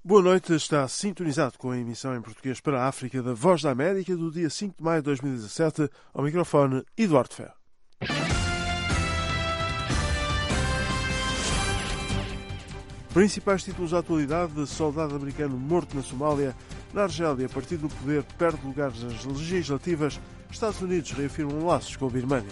Boa noite, está sintonizado com a emissão em português para a África da Voz da América do dia 5 de maio de 2017, ao microfone Eduardo Ferro. Principais títulos da atualidade: soldado americano morto na Somália, na Argélia, partido do poder perde lugares nas legislativas, Estados Unidos reafirmam laços com a Birmânia.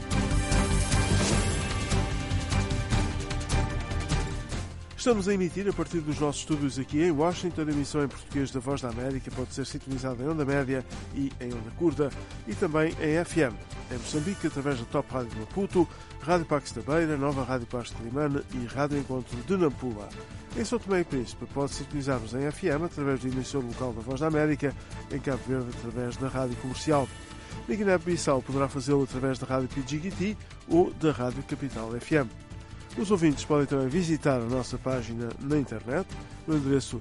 Estamos a emitir a partir dos nossos estúdios aqui em Washington. A emissão em português da Voz da América pode ser sintonizada em onda média e em onda curta e também em FM. Em Moçambique, através da Top Rádio de Maputo, Rádio Pax da Beira, Nova Rádio Paz de Limane e Rádio Encontro de Nampula. Em São Tomé e Príncipe pode sintonizar-nos em FM através do emissor local da Voz da América, em Cabo Verde através da Rádio Comercial. Na Guiné-Bissau poderá fazê-lo através da Rádio PGT ou da Rádio Capital FM. Os ouvintes podem também visitar a nossa página na internet, no endereço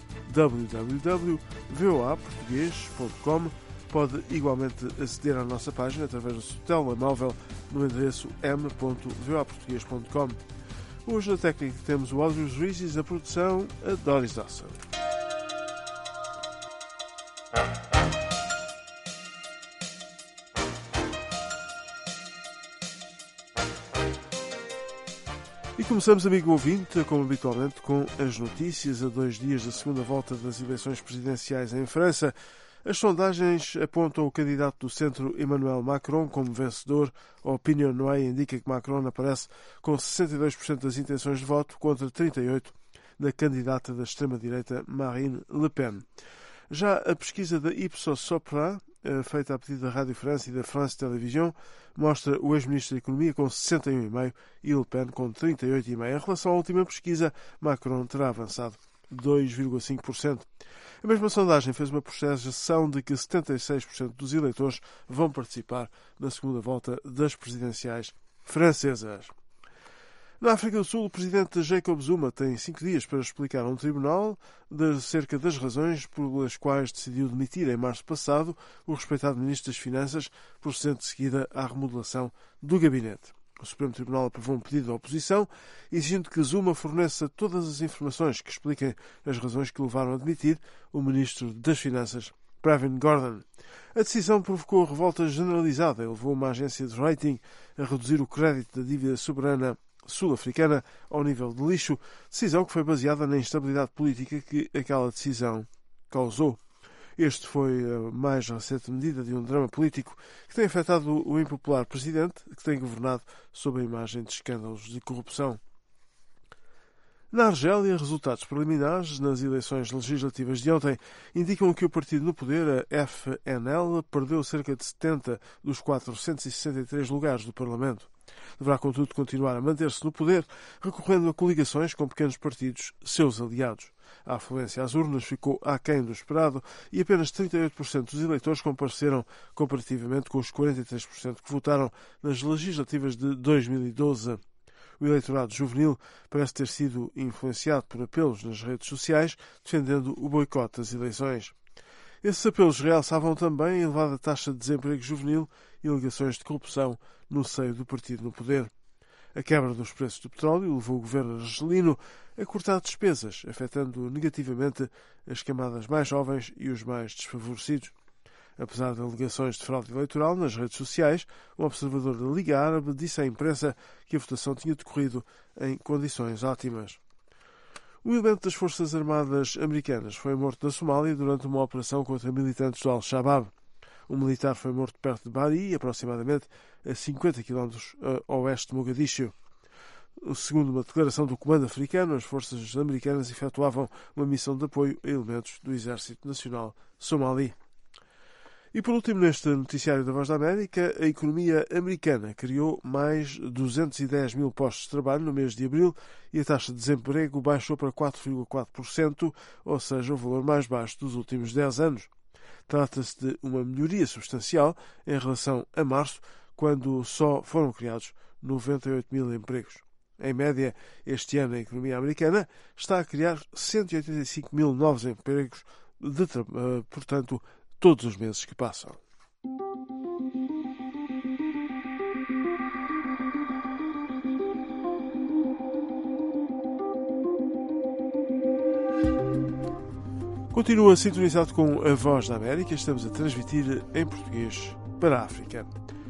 www.voaportugues.com. Pode igualmente aceder à nossa página através do seu telemóvel no endereço m.voaportugues.com. Hoje na técnica temos o Áudio Juízes, a produção a Doris Dawson. E começamos, amigo ouvinte, como habitualmente, com as notícias a 2 dias da segunda volta das eleições presidenciais em França. As sondagens apontam o candidato do centro, Emmanuel Macron, como vencedor. A Opinion Noir indica que Macron aparece com 62% das intenções de voto contra 38% da candidata da extrema-direita Marine Le Pen. Já a pesquisa da Ipsos Sopra, feita a pedido da Rádio France e da France Télévisions, mostra o ex-ministro da Economia com 61,5% e Le Pen com 38,5%. Em relação à última pesquisa, Macron terá avançado 2,5%. A mesma sondagem fez uma projeção de que 76% dos eleitores vão participar na segunda volta das presidenciais francesas. Na África do Sul, o presidente Jacob Zuma tem 5 dias para explicar a um tribunal acerca das razões pelas quais decidiu demitir em março passado o respeitado ministro das Finanças, procedendo de seguida à remodelação do gabinete. O Supremo Tribunal aprovou um pedido da oposição, exigindo que Zuma forneça todas as informações que expliquem as razões que o levaram a demitir o ministro das Finanças, Pravin Gordhan. A decisão provocou revolta generalizada e levou uma agência de rating a reduzir o crédito da dívida soberana sul-africana ao nível de lixo, decisão que foi baseada na instabilidade política que aquela decisão causou. Este foi a mais recente medida de um drama político que tem afetado o impopular presidente, que tem governado sob a imagem de escândalos de corrupção. Na Argélia, resultados preliminares nas eleições legislativas de ontem indicam que o partido no poder, a FNL, perdeu cerca de 70 dos 463 lugares do Parlamento. Deverá, contudo, continuar a manter-se no poder, recorrendo a coligações com pequenos partidos, seus aliados. A afluência às urnas ficou aquém do esperado e apenas 38% dos eleitores compareceram, comparativamente com os 43% que votaram nas legislativas de 2012. O eleitorado juvenil parece ter sido influenciado por apelos nas redes sociais, defendendo o boicote das eleições. Esses apelos realçavam também a elevada taxa de desemprego juvenil e alegações de corrupção no seio do partido no poder. A quebra dos preços do petróleo levou o governo argelino a cortar despesas, afetando negativamente as camadas mais jovens e os mais desfavorecidos. Apesar de alegações de fraude eleitoral nas redes sociais, um observador da Liga Árabe disse à imprensa que a votação tinha decorrido em condições ótimas. Um elemento das Forças Armadas americanas foi morto na Somália durante uma operação contra militantes do Al-Shabaab. Um militar foi morto perto de Bari, aproximadamente a 50 km a oeste de Mogadiscio. Segundo uma declaração do Comando Africano, as forças americanas efetuavam uma missão de apoio a elementos do Exército Nacional Somali. E por último, neste noticiário da Voz da América, a economia americana criou mais 210 mil postos de trabalho no mês de abril e a taxa de desemprego baixou para 4,4%, ou seja, o valor mais baixo dos últimos 10 anos. Trata-se de uma melhoria substancial em relação a março, quando só foram criados 98 mil empregos. Em média, este ano a economia americana está a criar 185 mil novos empregos, portanto, todos os meses que passam. Continua sintonizado com a Voz da América. Estamos a transmitir em português para a África.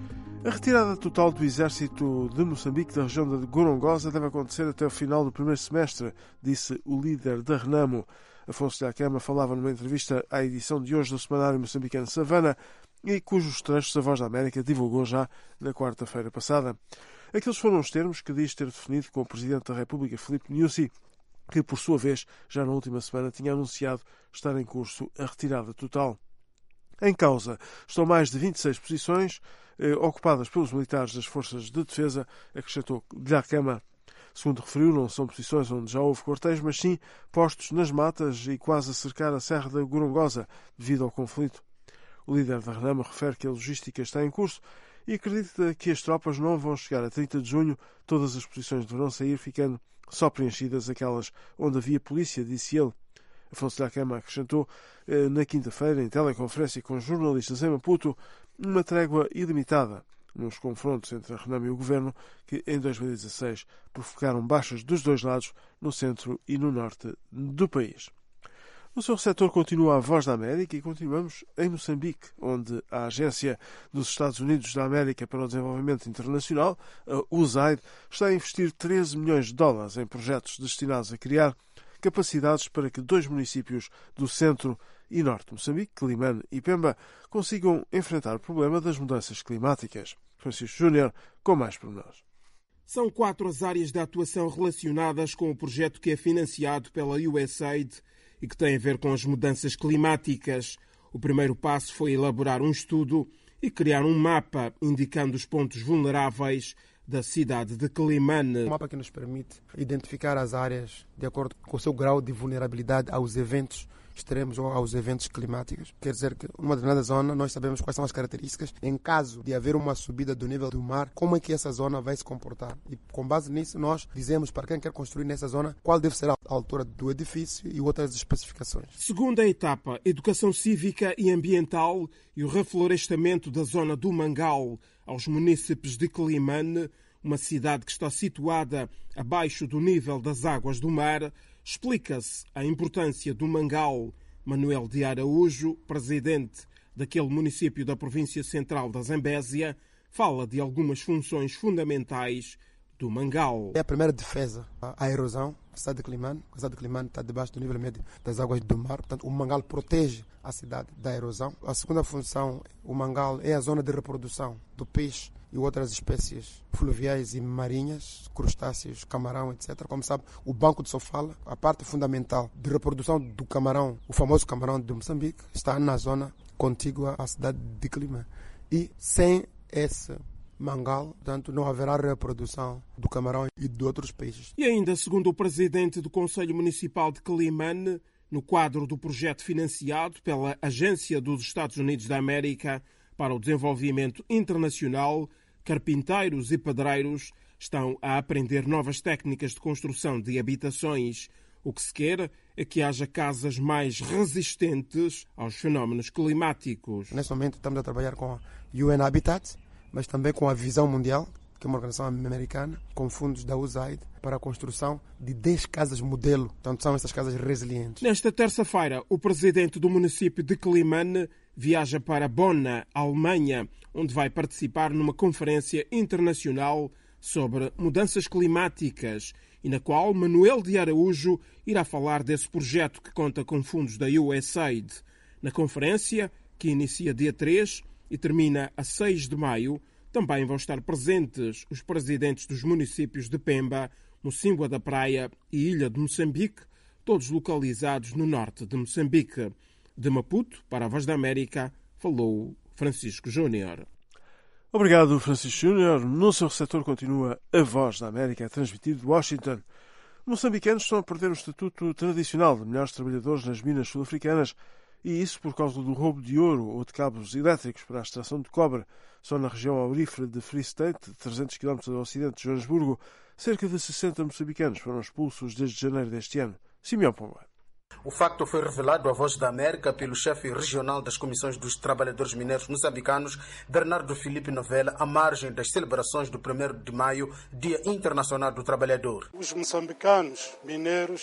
A retirada total do exército de Moçambique da região de Gorongosa deve acontecer até o final do primeiro semestre, disse o líder da Renamo. Afonso de Acama falava numa entrevista à edição de hoje do semanário moçambicano Savana, e cujos trechos a Voz da América divulgou já na quarta-feira passada. Aqueles foram os termos que diz ter definido com o Presidente da República, Filipe Nyusi, que, por sua vez, já na última semana tinha anunciado estar em curso a retirada total. Em causa estão mais de 26 posições ocupadas pelos militares das Forças de Defesa, acrescentou de Acama. Segundo referiu, não são posições onde já houve quartéis, mas sim postos nas matas e quase a cercar a Serra da Gorongosa devido ao conflito. O líder da Renamo refere que a logística está em curso e acredita que as tropas não vão chegar a 30 de junho. Todas as posições deverão sair, ficando só preenchidas aquelas onde havia polícia, disse ele. Afonso de Acama acrescentou na quinta-feira, em teleconferência com jornalistas em Maputo, uma trégua ilimitada nos confrontos entre a Renamo e o governo, que em 2016 provocaram baixas dos dois lados no centro e no norte do país. No seu setor continua a Voz da América e continuamos em Moçambique, onde a Agência dos Estados Unidos da América para o Desenvolvimento Internacional, a USAID, está a investir 13 milhões de dólares em projetos destinados a criar capacidades para que 2 municípios do centro e norte de Moçambique, Quelimane e Pemba, consigam enfrentar o problema das mudanças climáticas. Francisco Júnior, com mais pormenores. São 4 as áreas de atuação relacionadas com o projeto que é financiado pela USAID e que tem a ver com as mudanças climáticas. O primeiro passo foi elaborar um estudo e criar um mapa indicando os pontos vulneráveis da cidade de Quelimane. Um mapa que nos permite identificar as áreas de acordo com o seu grau de vulnerabilidade aos eventos extremos ou aos eventos climáticos. Quer dizer que numa determinada zona nós sabemos quais são as características. Em caso de haver uma subida do nível do mar, como é que essa zona vai se comportar? E com base nisso nós dizemos para quem quer construir nessa zona qual deve ser a altura do edifício e outras especificações. Segunda etapa, educação cívica e ambiental e o reflorestamento da zona do Mangal aos munícipes de Quelimane, uma cidade que está situada abaixo do nível das águas do mar. Explica-se a importância do Mangal. Manuel de Araújo, presidente daquele município da província central da Zambésia, fala de algumas funções fundamentais do Mangal. É a primeira defesa, a erosão. A cidade de Quelimane está debaixo do nível médio das águas do mar. Portanto, o Mangal protege a cidade da erosão. A segunda função, o Mangal é a zona de reprodução do peixe e outras espécies fluviais e marinhas, crustáceos, camarão, etc. Como sabe, o Banco de Sofala, a parte fundamental de reprodução do camarão, o famoso camarão de Moçambique, está na zona contígua à cidade de Quelimane. E sem esse Mangal, portanto, não haverá reprodução do camarão e de outros peixes. E ainda, segundo o presidente do Conselho Municipal de Quelimane, no quadro do projeto financiado pela Agência dos Estados Unidos da América para o Desenvolvimento Internacional, carpinteiros e pedreiros estão a aprender novas técnicas de construção de habitações. O que se quer é que haja casas mais resistentes aos fenómenos climáticos. Neste momento estamos a trabalhar com a UN Habitat, mas também com a Visão Mundial, que é uma organização americana, com fundos da USAID, para a construção de 10 casas modelo. Portanto, são essas casas resilientes. Nesta terça-feira, o presidente do município de Quelimane viaja para Bonn, Alemanha, onde vai participar numa conferência internacional sobre mudanças climáticas e na qual Manuel de Araújo irá falar desse projeto que conta com fundos da USAID. Na conferência, que inicia dia 3 e termina a 6 de maio, também vão estar presentes os presidentes dos municípios de Pemba, Mocímboa da Praia e Ilha de Moçambique, todos localizados no norte de Moçambique. De Maputo, para a Voz da América, falou Francisco Júnior. Obrigado, Francisco Júnior. No seu receptor continua a Voz da América a transmitir de Washington. Moçambicanos estão a perder o estatuto tradicional de melhores trabalhadores nas minas sul-africanas, e isso por causa do roubo de ouro ou de cabos elétricos para a extração de cobre. Só na região aurífera de Free State, 300 km ao ocidente de Joanesburgo, cerca de 60 moçambicanos foram expulsos desde janeiro deste ano. Simeão Pomba. O facto foi revelado à Voz da América pelo chefe regional das Comissões dos Trabalhadores Mineiros Moçambicanos, Bernardo Filipe Novella, à margem das celebrações do 1º de maio, Dia Internacional do Trabalhador. Os moçambicanos mineiros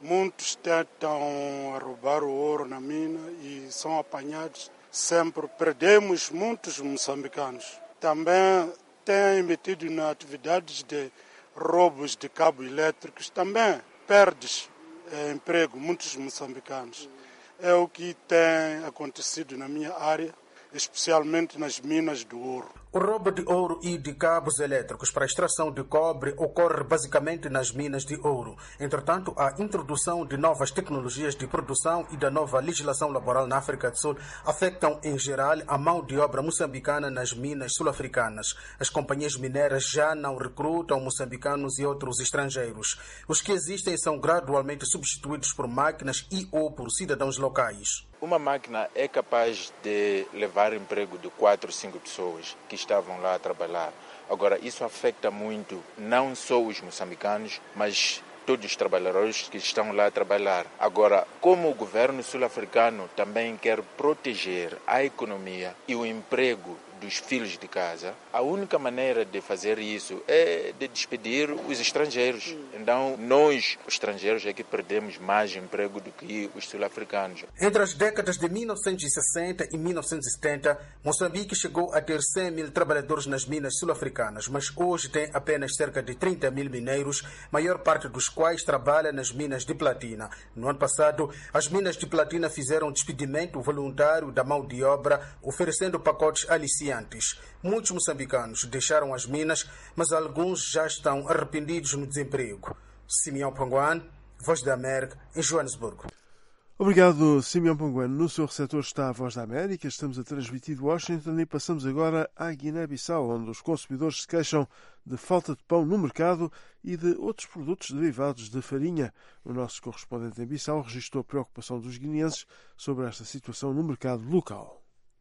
Muitos tentam roubar o ouro na mina e são apanhados. Sempre perdemos muitos moçambicanos. Também têm metido nas atividades de roubos de cabos elétricos. Também perdes emprego muitos moçambicanos. É o que tem acontecido na minha área, especialmente nas minas do ouro. O roubo de ouro e de cabos elétricos para a extração de cobre ocorre basicamente nas minas de ouro. Entretanto, a introdução de novas tecnologias de produção e da nova legislação laboral na África do Sul afetam, em geral, a mão de obra moçambicana nas minas sul-africanas. As companhias mineiras já não recrutam moçambicanos e outros estrangeiros. Os que existem são gradualmente substituídos por máquinas e ou por cidadãos locais. Uma máquina é capaz de levar emprego de 4 ou 5 pessoas que estavam lá a trabalhar. Agora, isso afeta muito não só os moçambicanos, mas todos os trabalhadores que estão lá a trabalhar. Agora, como o governo sul-africano também quer proteger a economia e o emprego dos filhos de casa, a única maneira de fazer isso é de despedir os estrangeiros. Então, nós, os estrangeiros, é que perdemos mais emprego do que os sul-africanos. Entre as décadas de 1960 e 1970, Moçambique chegou a ter 100 mil trabalhadores nas minas sul-africanas, mas hoje tem apenas cerca de 30 mil mineiros, maior parte dos quais trabalha nas minas de platina. No ano passado, as minas de platina fizeram despedimento voluntário da mão de obra, oferecendo pacotes aliciantes. Muitos moçambicanos deixaram as minas, mas alguns já estão arrependidos no desemprego. Simeão Panguan, Voz da América, em Joanesburgo. Obrigado, Simeão Panguan. No seu receptor está a Voz da América. Estamos a transmitir de Washington e passamos agora à Guiné-Bissau, onde os consumidores se queixam de falta de pão no mercado e de outros produtos derivados de farinha. O nosso correspondente em Bissau registrou a preocupação dos guineenses sobre esta situação no mercado local.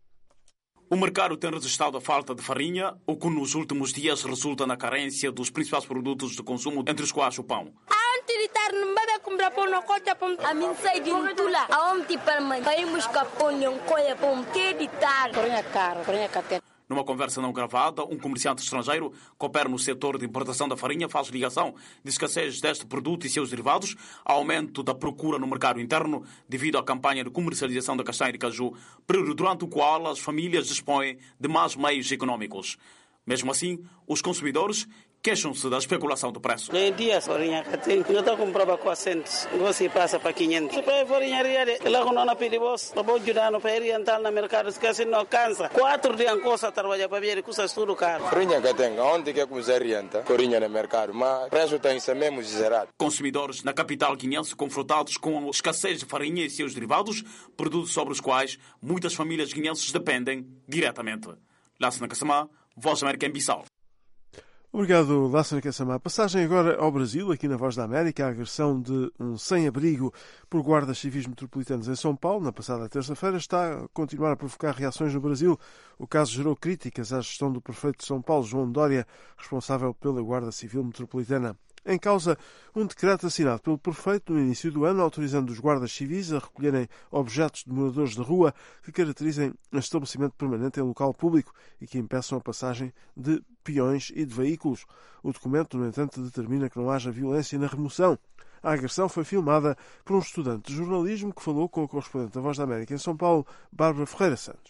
O mercado tem registrado a falta de farinha, o que nos últimos dias resulta na carência dos principais produtos de consumo, entre os quais o pão. Numa conversa não gravada, um comerciante estrangeiro que opera no setor de importação da farinha faz ligação de escassez deste produto e seus derivados, aumento da procura no mercado interno devido à campanha de comercialização da castanha de caju, período durante o qual as famílias dispõem de mais meios econômicos. Mesmo assim, os consumidores queixam-se da especulação do preço. Em dias, farinha que eu estou comprando 400, você passa para 500. Para farinha ela não na pede voz, para ajudar no para orientar no mercado, se assim não cansa. 4 dias costa trabalhar para ver custa tudo caro. Farinha que tem, onde que você orienta? Farinha no mercado, mas preço tem isso mesmo zerado. Consumidores na capital guineense confrontados com a escassez de farinha e seus derivados, produtos sobre os quais muitas famílias guineenses dependem diretamente. Lassana Kassamá, Voz da América em Bissau. Obrigado, Lassana Kassamá. Passagem agora ao Brasil, aqui na Voz da América, a agressão de um sem-abrigo por guardas civis metropolitanos em São Paulo, na passada terça-feira, está a continuar a provocar reações no Brasil. O caso gerou críticas à gestão do prefeito de São Paulo, João Dória, responsável pela Guarda Civil Metropolitana. Em causa, um decreto assinado pelo prefeito no início do ano, autorizando os guardas civis a recolherem objetos de moradores de rua que caracterizem um estabelecimento permanente em local público e que impeçam a passagem de peões e de veículos. O documento, no entanto, determina que não haja violência na remoção. A agressão foi filmada por um estudante de jornalismo que falou com o correspondente da Voz da América em São Paulo, Bárbara Ferreira Santos.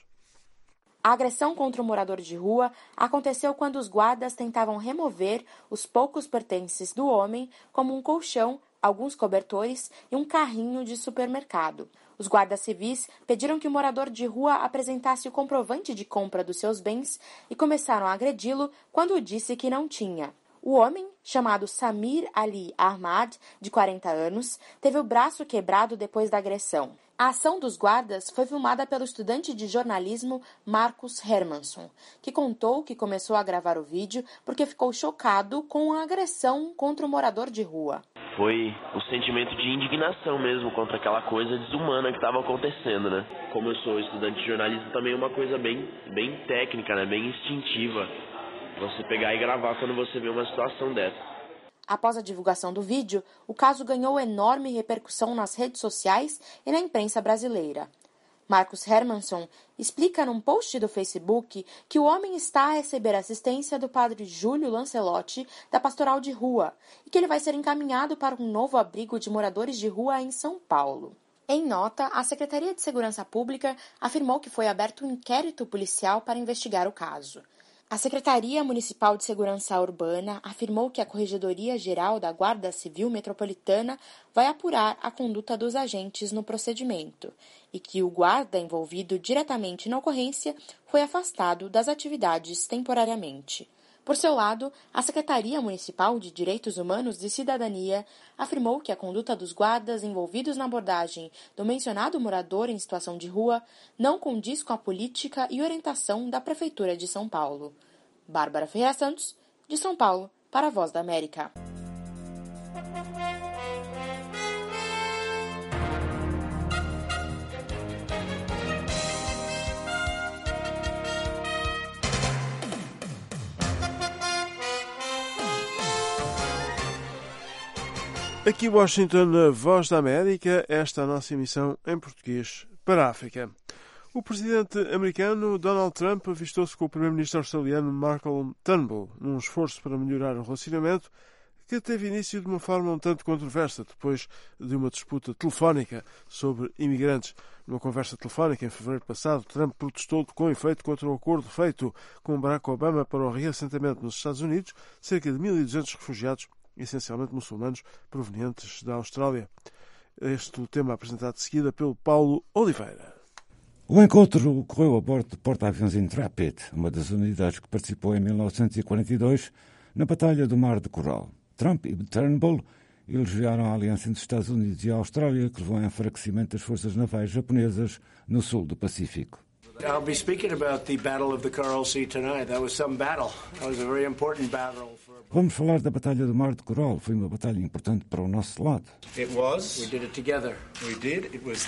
A agressão contra o morador de rua aconteceu quando os guardas tentavam remover os poucos pertences do homem, como um colchão, alguns cobertores e um carrinho de supermercado. Os guardas civis pediram que o morador de rua apresentasse o comprovante de compra dos seus bens e começaram a agredi-lo quando disse que não tinha. O homem, chamado Samir Ali Ahmad, de 40 anos, teve o braço quebrado depois da agressão. A ação dos guardas foi filmada pelo estudante de jornalismo Marcos Hermansson, que contou que começou a gravar o vídeo porque ficou chocado com a agressão contra o morador de rua. Foi o sentimento de indignação mesmo contra aquela coisa desumana que estava acontecendo, né? Como eu sou estudante de jornalismo, também é uma coisa bem técnica, né? Bem instintiva. Você pegar e gravar quando você vê uma situação dessa. Após a divulgação do vídeo, o caso ganhou enorme repercussão nas redes sociais e na imprensa brasileira. Marcus Hermansson explica num post do Facebook que o homem está a receber assistência do padre Júlio Lancelotti, da Pastoral de Rua, e que ele vai ser encaminhado para um novo abrigo de moradores de rua em São Paulo. Em nota, a Secretaria de Segurança Pública afirmou que foi aberto um inquérito policial para investigar o caso. A Secretaria Municipal de Segurança Urbana afirmou que a Corregedoria-Geral da Guarda Civil Metropolitana vai apurar a conduta dos agentes no procedimento e que o guarda envolvido diretamente na ocorrência foi afastado das atividades temporariamente. Por seu lado, a Secretaria Municipal de Direitos Humanos e Cidadania afirmou que a conduta dos guardas envolvidos na abordagem do mencionado morador em situação de rua não condiz com a política e orientação da Prefeitura de São Paulo. Bárbara Ferreira Santos, de São Paulo, para a Voz da América. Aqui Washington, Voz da América, esta é a nossa emissão em português para a África. O presidente americano Donald Trump avistou-se com o primeiro-ministro australiano Malcolm Turnbull num esforço para melhorar o relacionamento que teve início de uma forma um tanto controversa depois de uma disputa telefónica sobre imigrantes. Numa conversa telefónica em fevereiro passado, Trump protestou com efeito contra o acordo feito com Barack Obama para o reassentamento nos Estados Unidos, cerca de 1.200 refugiados, essencialmente muçulmanos, provenientes da Austrália. Este é o tema apresentado de seguida pelo Paulo Oliveira. O encontro ocorreu a bordo do porta-aviões Intrepid, uma das unidades que participou em 1942 na Batalha do Mar de Coral. Trump e Turnbull elogiaram a aliança entre os Estados Unidos e a Austrália, que levou ao enfraquecimento das forças navais japonesas no sul do Pacífico. I'll be speaking about the Battle of the Coral Sea tonight. That was some battle. That was a very important battle for... Vamos falar da Batalha do Mar de Coral. Foi uma batalha importante para o nosso lado. It was. We did it together. We did.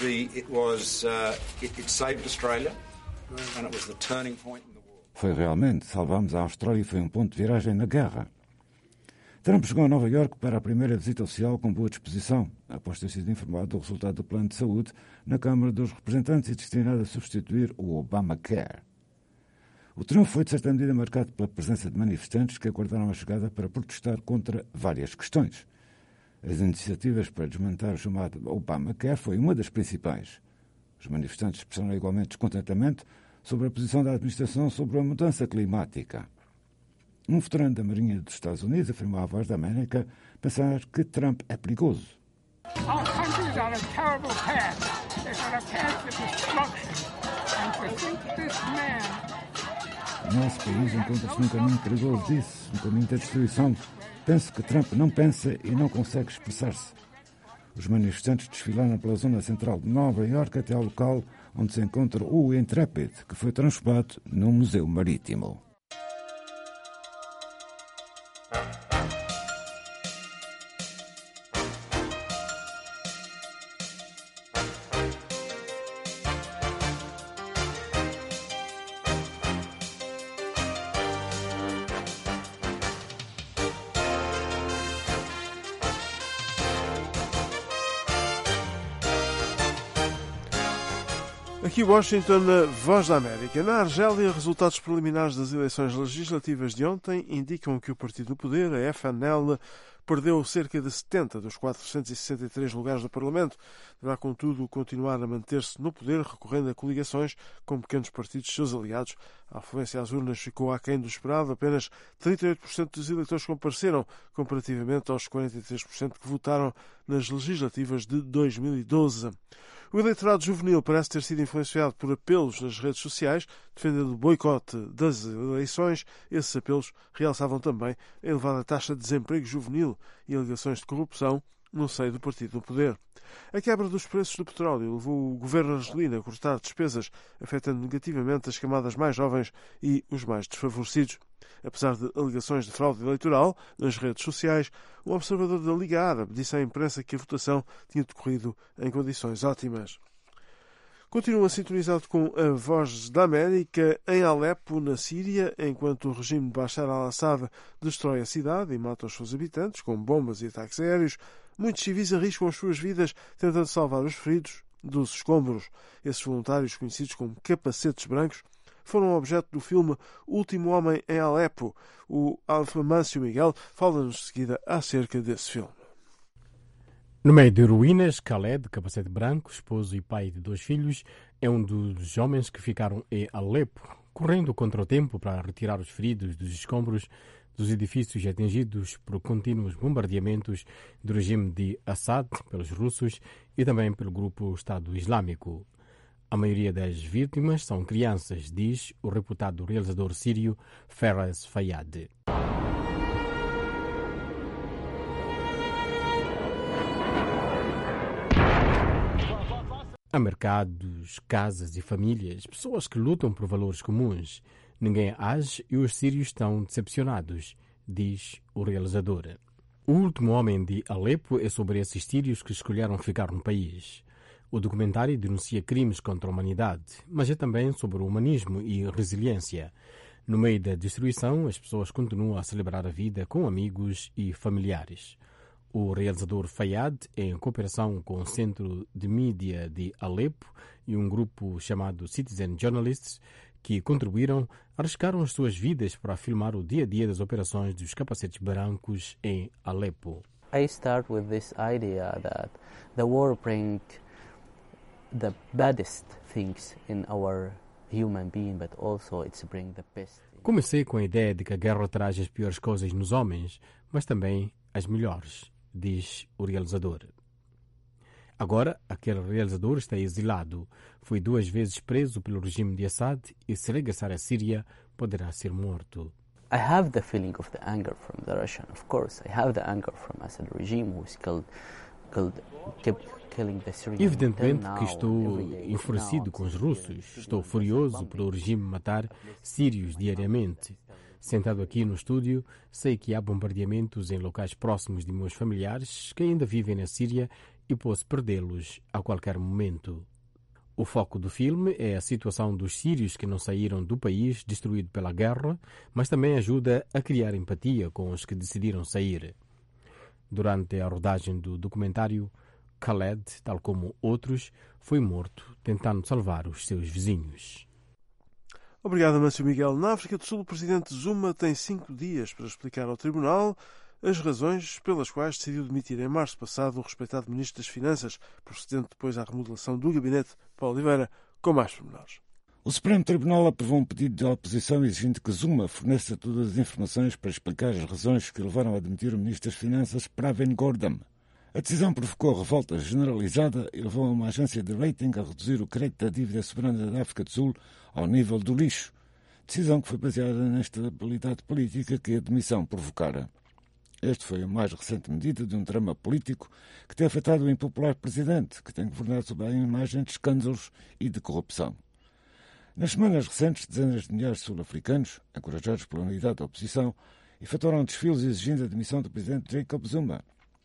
It saved Australia, and it was the turning point in the war. Foi realmente. Salvámos a Austrália e foi um ponto de viragem na guerra. Trump chegou a Nova Iorque para a primeira visita oficial com boa disposição, após ter sido informado do resultado do plano de saúde na Câmara dos Representantes e destinado a substituir o Obamacare. O triunfo foi, de certa medida, marcado pela presença de manifestantes que aguardaram a chegada para protestar contra várias questões. As iniciativas para desmontar o chamado Obamacare foi uma das principais. Os manifestantes expressaram igualmente descontentamento sobre a posição da administração sobre a mudança climática. Um veterano da Marinha dos Estados Unidos afirmou à Voz da América pensar que Trump é perigoso. Nosso país encontra-se num caminho perigoso disso, um caminho da destruição. Penso que Trump não pensa e não consegue expressar-se. Os manifestantes desfilaram pela zona central de Nova Iorque até ao local onde se encontra o Intrepid, que foi transformado num museu marítimo. Aqui Washington, Voz da América. Na Argélia, resultados preliminares das eleições legislativas de ontem indicam que o partido do poder, a FNL, perdeu cerca de 70 dos 463 lugares do Parlamento. Deverá, contudo, continuar a manter-se no poder, recorrendo a coligações com pequenos partidos seus aliados. A afluência às urnas ficou aquém do esperado. Apenas 38% dos eleitores compareceram, comparativamente aos 43% que votaram nas legislativas de 2012. O eleitorado juvenil parece ter sido influenciado por apelos nas redes sociais, defendendo o boicote das eleições. Esses apelos realçavam também a elevada taxa de desemprego juvenil e alegações de corrupção no seio do partido no poder. A quebra dos preços do petróleo levou o governo argelino a cortar despesas, afetando negativamente as camadas mais jovens e os mais desfavorecidos. Apesar de alegações de fraude eleitoral nas redes sociais, um observador da Liga Árabe disse à imprensa que a votação tinha decorrido em condições ótimas. Continua sintonizado com a Voz da América em Alepo, na Síria, enquanto o regime de Bashar al-Assad destrói a cidade e mata os seus habitantes com bombas e ataques aéreos. Muitos civis arriscam as suas vidas tentando salvar os feridos dos escombros. Esses voluntários, conhecidos como capacetes brancos, foram objeto do filme Último Homem em Alepo. O Mâncio Miguel fala-nos de seguida acerca desse filme. No meio de ruínas, Khaled, capacete branco, esposo e pai de 2 filhos, é um dos homens que ficaram em Alepo, correndo contra o tempo para retirar os feridos dos escombros dos edifícios atingidos por contínuos bombardeamentos do regime de Assad pelos russos e também pelo grupo Estado Islâmico. A maioria das vítimas são crianças, diz o reputado realizador sírio Fares Fayyad. Há mercados, casas e famílias, pessoas que lutam por valores comuns. Ninguém age e os sírios estão decepcionados, diz o realizador. O Último Homem de Alepo é sobre esses sírios que escolheram ficar no país. O documentário denuncia crimes contra a humanidade, mas é também sobre o humanismo e resiliência. No meio da destruição, as pessoas continuam a celebrar a vida com amigos e familiares. O realizador Fayyad, em cooperação com o Centro de Mídia de Alepo e um grupo chamado Citizen Journalists, que contribuíram, arriscaram as suas vidas para filmar o dia-a-dia das operações dos capacetes brancos em Alepo. I start with this idea that the war brings the baddest things in our human being, but also it's bring the best. Comecei com a ideia de que a guerra traz as piores coisas nos homens, mas também as melhores, diz o realizador. Agora, aquele realizador está exilado. Foi 2 vezes preso pelo regime de Assad e, se regressar à Síria, poderá ser morto. I have the feeling of the anger from the Russian, of course. I have the anger from Assad regime who kept killing the Syrians. Evidentemente que estou enfurecido com os russos. Estou furioso pelo regime matar sírios diariamente. Sentado aqui no estúdio, sei que há bombardeamentos em locais próximos de meus familiares que ainda vivem na Síria e posso perdê-los a qualquer momento. O foco do filme é a situação dos sírios que não saíram do país destruído pela guerra, mas também ajuda a criar empatia com os que decidiram sair. Durante a rodagem do documentário, Khaled, tal como outros, foi morto tentando salvar os seus vizinhos. Obrigado, Mâncio Miguel. Na África do Sul, o presidente Zuma tem 5 dias para explicar ao Tribunal as razões pelas quais decidiu demitir em março passado o respeitado Ministro das Finanças, procedente depois à remodelação do gabinete. Paulo Oliveira, com mais pormenores. O Supremo Tribunal aprovou um pedido de oposição exigindo que Zuma forneça todas as informações para explicar as razões que levaram a demitir o Ministro das Finanças, Pravin Gordhan. A decisão provocou revolta generalizada e levou a uma agência de rating a reduzir o crédito da dívida soberana da África do Sul ao nível do lixo, decisão que foi baseada na instabilidade política que a demissão provocara. Este foi a mais recente medida de um drama político que tem afetado o impopular presidente, que tem governado sob a imagem de escândalos e de corrupção. Nas semanas recentes, dezenas de milhares de sul-africanos, encorajados pela unidade da oposição, efetuaram desfiles exigindo a demissão do presidente Jacob Zuma.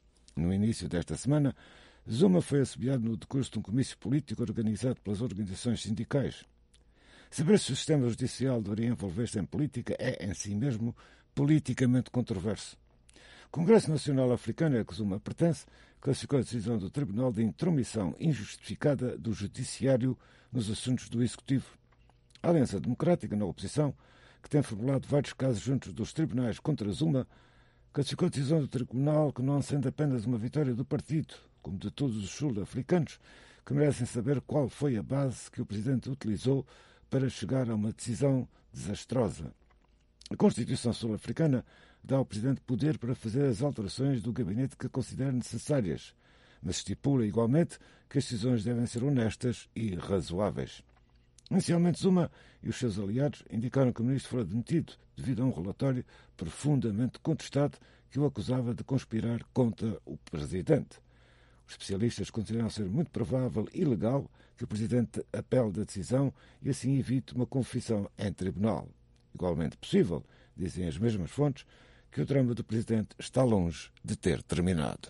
No início desta semana, Zuma foi assobiado no decurso de um comício político organizado pelas organizações sindicais. Saber se o sistema judicial deveria envolver-se em política é, em si mesmo, politicamente controverso. O Congresso Nacional Africano, a que Zuma pertence, classificou a decisão do Tribunal de intromissão injustificada do Judiciário nos assuntos do Executivo. A Aliança Democrática, na oposição, que tem formulado vários casos juntos dos tribunais contra Zuma, classificou a decisão do Tribunal que não sendo apenas uma vitória do partido, como de todos os sul-africanos, que merecem saber qual foi a base que o Presidente utilizou para chegar a uma decisão desastrosa. A Constituição sul-africana dá ao Presidente poder para fazer as alterações do gabinete que considera necessárias, mas estipula igualmente que as decisões devem ser honestas e razoáveis. Inicialmente, Zuma e os seus aliados indicaram que o ministro fora demitido devido a um relatório profundamente contestado que o acusava de conspirar contra o presidente. Os especialistas consideram ser muito provável e legal que o presidente apele da decisão e assim evite uma confissão em tribunal. Igualmente possível, dizem as mesmas fontes, que o drama do presidente está longe de ter terminado.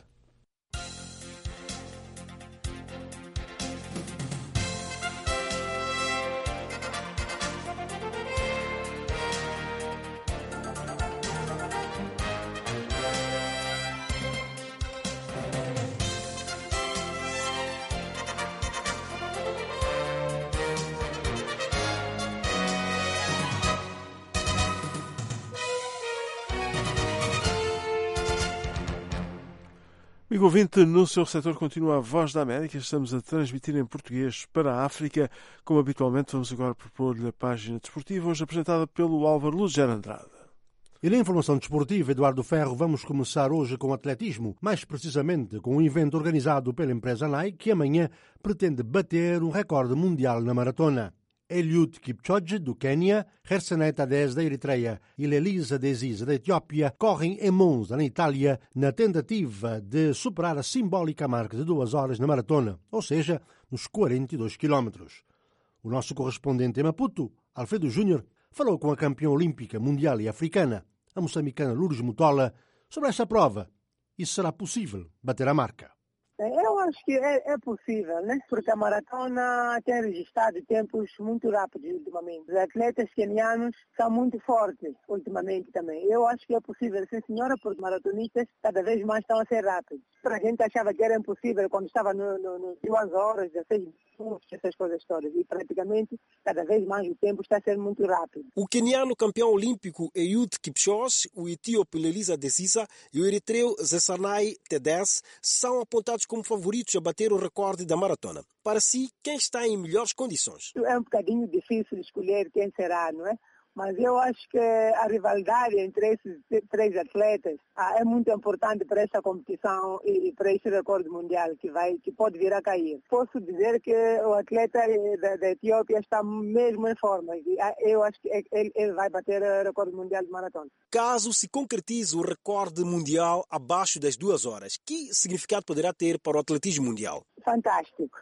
Amigo ouvinte, no seu setor continua a Voz da América. Estamos a transmitir em português para a África. Como habitualmente, vamos agora propor-lhe a página desportiva, hoje apresentada pelo Álvaro Lugero Andrade. E na informação desportiva, Eduardo Ferro, vamos começar hoje com o atletismo, mais precisamente com um evento organizado pela empresa Nike, que amanhã pretende bater um recorde mundial na maratona. Eliud Kipchoge, do Quênia, Hersenet Adès, da Eritreia e Lelisa Desisa, da Etiópia, correm em Monza, na Itália, na tentativa de superar a simbólica marca de 2 horas na maratona, ou seja, nos 42 quilómetros. O nosso correspondente em Maputo, Alfredo Júnior, falou com a campeã olímpica mundial e africana, a moçambicana Lourdes Mutola, sobre esta prova e se será possível bater a marca. Eu acho que é possível, né? Porque a maratona tem registrado tempos muito rápidos ultimamente. Os atletas quenianos são muito fortes ultimamente também. Eu acho que é possível, sim senhora, porque os maratonistas cada vez mais estão a ser rápidos. A gente achava que era impossível quando estava no 2 horas, 16 minutos, essas coisas todas. E praticamente, cada vez mais o tempo está a ser muito rápido. O queniano campeão olímpico Eliud Kipchoge, o etíope Lelisa Desisa e o eritreu Hersenet Adès são apontados como favoritos a bater o recorde da maratona. Para si, quem está em melhores condições? É um bocadinho difícil escolher quem será, não é? Mas eu acho que a rivalidade entre esses 3 atletas é muito importante para esta competição e para este recorde mundial que pode vir a cair. Posso dizer que o atleta da Etiópia está mesmo em forma. Eu acho que ele vai bater o recorde mundial de maratona. Caso se concretize o recorde mundial abaixo das 2 horas, que significado poderá ter para o atletismo mundial? Fantástico.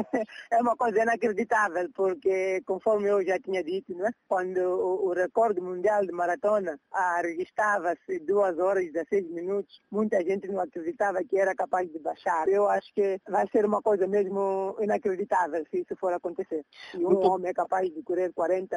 É uma coisa inacreditável, porque conforme eu já tinha dito, né, quando o recorde mundial de maratona registrava-se 2 horas e 16 minutos, muita gente não acreditava que era capaz de baixar. Eu acho que vai ser uma coisa mesmo inacreditável se isso for acontecer. E um homem é capaz de correr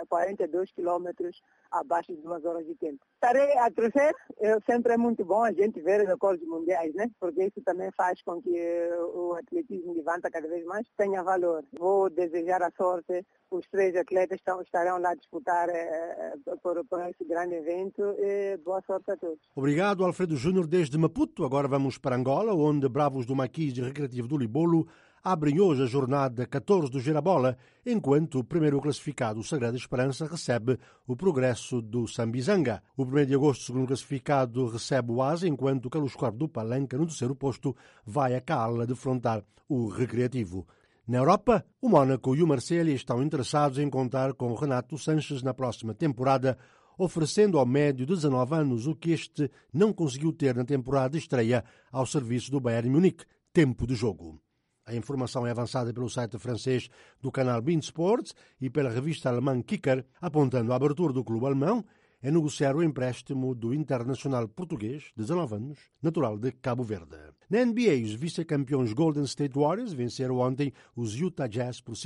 42 quilômetros abaixo de 2 horas de tempo. Estarei a crescer. Sempre é muito bom a gente ver recordes mundiais, né? Porque isso também faz com que o atletismo levanta cada vez mais, tenha valor. Vou desejar a sorte. Os 3 atletas estarão lá a disputar por esse grande evento e boa sorte a todos. Obrigado, Alfredo Júnior, desde Maputo. Agora vamos para Angola, onde Bravos do Maquis e Recreativo do Libolo abrem hoje a jornada 14 do Girabola, enquanto o primeiro classificado, o Sagrada Esperança, recebe o Progresso do Sambizanga. O 1º de agosto, o segundo classificado, recebe o Asa, enquanto o Carlos Corpo do Palanca, no 3º posto, vai a Cala defrontar o Recreativo. Na Europa, o Mónaco e o Marselha estão interessados em contar com Renato Sanches na próxima temporada, oferecendo ao médio de 19 anos o que este não conseguiu ter na temporada de estreia ao serviço do Bayern Munique, tempo de jogo. A informação é avançada pelo site francês do canal Bein Sports e pela revista alemã Kicker, apontando a abertura do clube alemão é negociar o empréstimo do internacional português, de 19 anos, natural de Cabo Verde. Na NBA, os vice-campeões Golden State Warriors venceram ontem os Utah Jazz por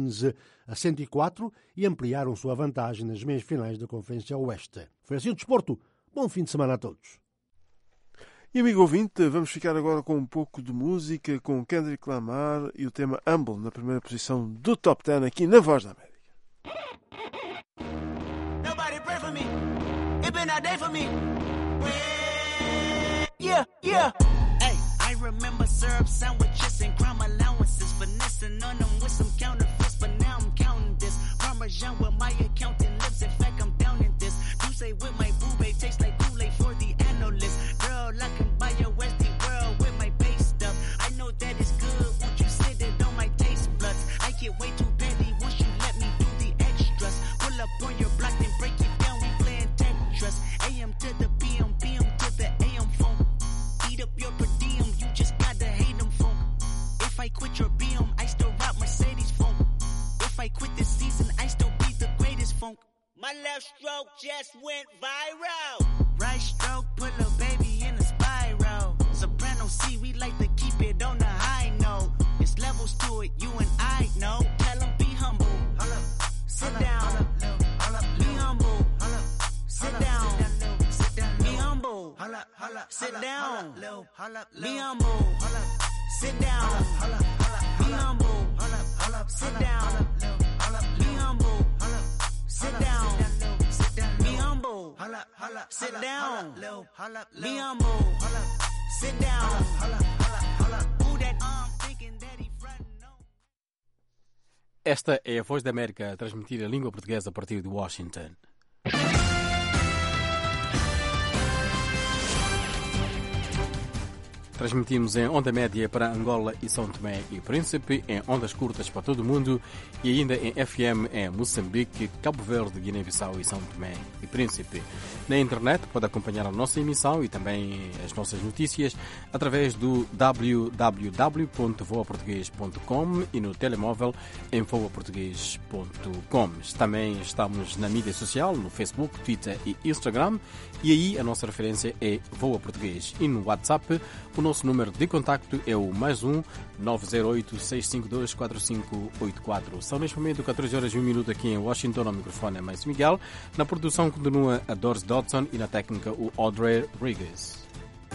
115-104 e ampliaram sua vantagem nas meias finais da Conferência Oeste. Foi assim o desporto. Bom fim de semana a todos. E amigo ouvinte, vamos ficar agora com um pouco de música com Kendrick Lamar e o tema Humble na primeira posição do Top 10 aqui na Voz da América. That day for me. Yeah, yeah. Hey, I remember syrup sandwiches and crime allowances, finessing on them with some counterfeits, but now I'm counting this. Parmesan with my accountant lips, in fact I'm down in this. You say with my boo babe tastes like Kool-Aid for the analyst. Girl, I can buy your Westie world with my base stuff. I know that it's good, won't you sit it on my taste buds? I get way too petty once you let me do the extras. Pull up on your block and break it down, we playing Tetris. AM to the PM, PM to the AM phone. Eat up your per diem, you just gotta hate them phone. If I quit your BM, I still rock Mercedes phone. If I quit this season, I still be the greatest funk. My left stroke just went viral. Right stroke put a baby in a spiral. Soprano C, we like to keep it on the high note. It's levels to it, you and I know. Tell them be humble. Sit down. Be humble. Sit down. Be humble. Sit down. Be humble. Sit down. Be humble. Sit down. Be humble. Sit down. Be humble. Sit down. Be humble. Sit down. Esta é a Voz da América a transmitir a língua portuguesa a partir de Washington. Transmitimos em onda média para Angola e São Tomé e Príncipe, em ondas curtas para todo o mundo e ainda em FM em Moçambique, Cabo Verde, Guiné-Bissau e São Tomé e Príncipe. Na internet pode acompanhar a nossa emissão e também as nossas notícias através do www.voaportugues.com e no telemóvel em voaportugues.com. Também estamos na mídia social, no Facebook, Twitter e Instagram, e aí a nossa referência é Voa Português. E no WhatsApp, o nosso número de contacto é o +1 908 652 4584. São neste momento 14 horas e 1 minuto aqui em Washington. Ao microfone é Mais Miguel. Na produção continua a Doris Dodson e na técnica o Audrey Rodrigues.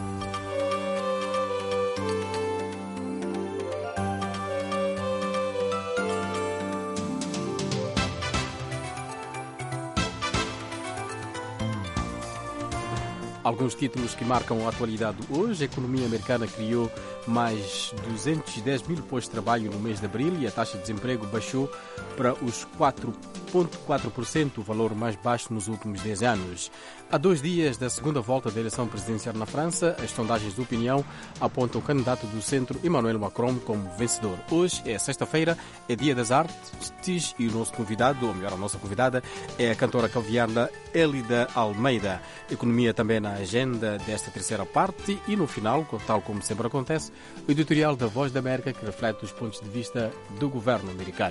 Alguns títulos que marcam a atualidade hoje. A economia americana criou mais 210 mil postos de trabalho no mês de abril e a taxa de desemprego baixou para os 4,4%, o valor mais baixo nos últimos 10 anos. Há 2 dias da segunda volta da eleição presidencial na França, as sondagens de opinião apontam o candidato do centro, Emmanuel Macron, como vencedor. Hoje é sexta-feira, é Dia das Artes e o nosso convidado, ou melhor, a nossa convidada, é a cantora calviana Elida Almeida. Economia também na agenda desta terceira parte e no final, tal como sempre acontece, o editorial da Voz da América que reflete os pontos de vista do governo americano.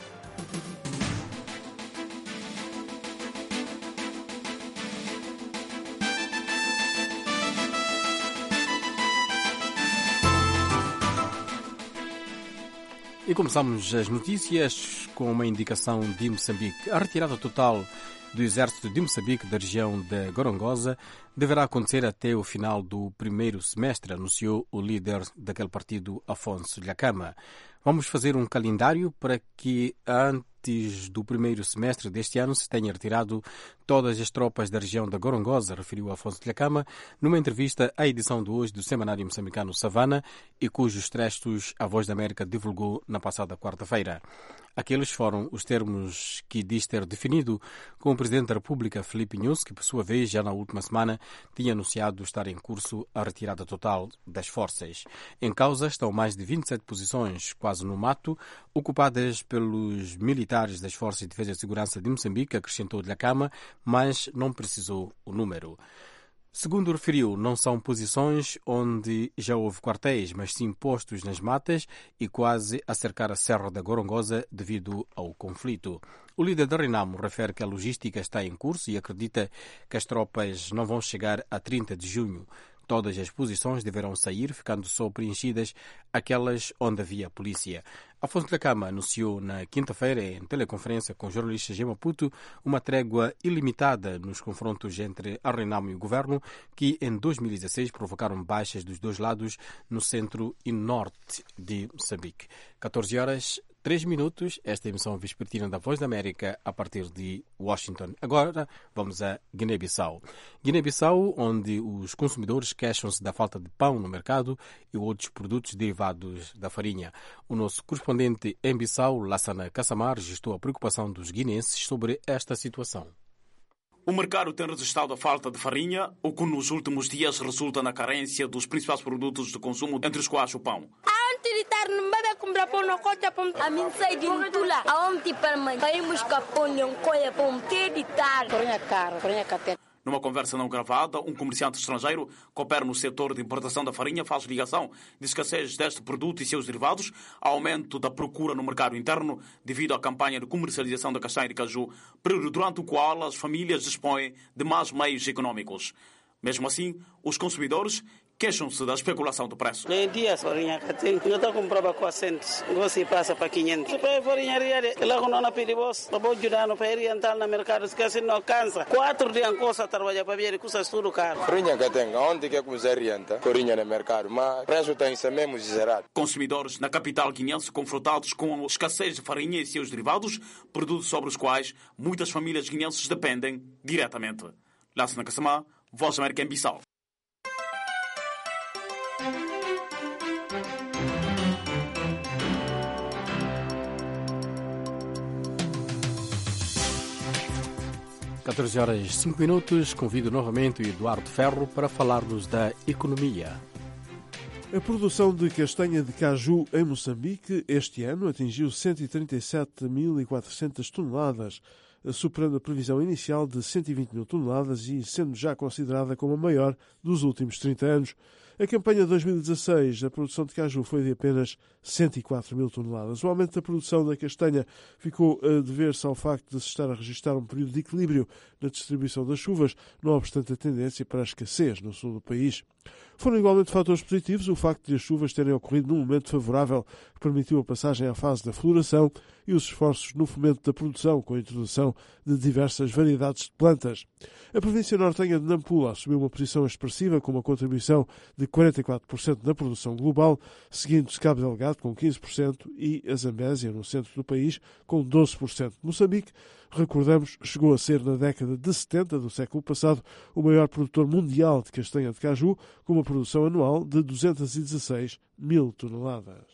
E começamos as notícias com uma indicação de Moçambique. A retirada total do exército de Moçambique da região de Gorongosa deverá acontecer até o final do primeiro semestre, anunciou o líder daquele partido, Afonso Dhlakama. Vamos fazer um calendário para que antes do primeiro semestre deste ano se tenha retirado todas as tropas da região da Gorongosa, referiu Afonso Dhlakama numa entrevista à edição de hoje do semanário moçambicano Savana e cujos trechos a Voz da América divulgou na passada quarta-feira. Aqueles foram os termos que diz ter definido com o Presidente da República, Filipe Nyusi, que por sua vez já na última semana tinha anunciado estar em curso a retirada total das forças. Em causa estão mais de 27 posições, quase no mato, ocupadas pelos militares das Forças de Defesa e Segurança de Moçambique, acrescentou Dhlakama, mas não precisou o número. Segundo referiu, não são posições onde já houve quartéis, mas sim postos nas matas e quase a cercar a Serra da Gorongosa devido ao conflito. O líder da Renamo refere que a logística está em curso e acredita que as tropas não vão chegar a 30 de junho. Todas as posições deverão sair, ficando só preenchidas aquelas onde havia polícia. Afonso Dhlakama anunciou na quinta-feira, em teleconferência com jornalistas em Maputo, uma trégua ilimitada nos confrontos entre a Renamo e o governo, que em 2016 provocaram baixas dos dois lados no centro e norte de Moçambique. 14 horas, 3 minutos, esta emissão vespertina da Voz da América a partir de Washington. Agora vamos a Guiné-Bissau. Guiné-Bissau, onde os consumidores queixam-se da falta de pão no mercado e outros produtos derivados da farinha. O nosso correspondente em Bissau, Lassana Kassamar, registrou a preocupação dos guineenses sobre esta situação. O mercado tem registrado a falta de farinha, o que nos últimos dias resulta na carência dos principais produtos de consumo, entre os quais o pão. Numa conversa não gravada, um comerciante estrangeiro que opera no setor de importação da farinha faz ligação de escassez deste produto e seus derivados, aumento da procura no mercado interno devido à campanha de comercialização da castanha de caju, período durante o qual as famílias dispõem de mais meios econômicos. Mesmo assim, os consumidores queixam-se da especulação do preço. Em dia, farinha que tem, eu estou comprando 400, você passa para 500. Depois farinha real, lá quando não pede voz, para ajudar no país entrar no mercado, se assim não cansa. 4 dias coisa trabalhar para ver, custa tudo caro. Farinha que tem, onde que você renta? Farinha no mercado, mas o preço tem isso mesmo exagerado. Consumidores na capital guineense confrontados com a escassez de farinha e seus derivados, produtos sobre os quais muitas famílias guineenses dependem diretamente. Lassana Kassamar, Voz da América em Bissau. 14 horas e 5 minutos. Convido novamente o Eduardo Ferro para falar-nos da economia. A produção de castanha de caju em Moçambique este ano atingiu 137.400 toneladas, superando a previsão inicial de 120 mil toneladas e sendo já considerada como a maior dos últimos 30 anos. A campanha de 2016, a produção de caju foi de apenas 104 mil toneladas. O aumento da produção da castanha ficou a dever-se ao facto de se estar a registrar um período de equilíbrio na distribuição das chuvas, não obstante a tendência para a escassez no sul do país. Foram igualmente fatores positivos o facto de as chuvas terem ocorrido num momento favorável que permitiu a passagem à fase da floração e os esforços no fomento da produção com a introdução de diversas variedades de plantas. A província nortenha de Nampula assumiu uma posição expressiva com uma contribuição de 44% na produção global, seguindo-se Cabo Delgado com 15% e a Zambésia, no centro do país, com 12%. Moçambique, recordamos, chegou a ser na década de 70 do século passado o maior produtor mundial de castanha de caju, com uma produção anual de 216 mil toneladas.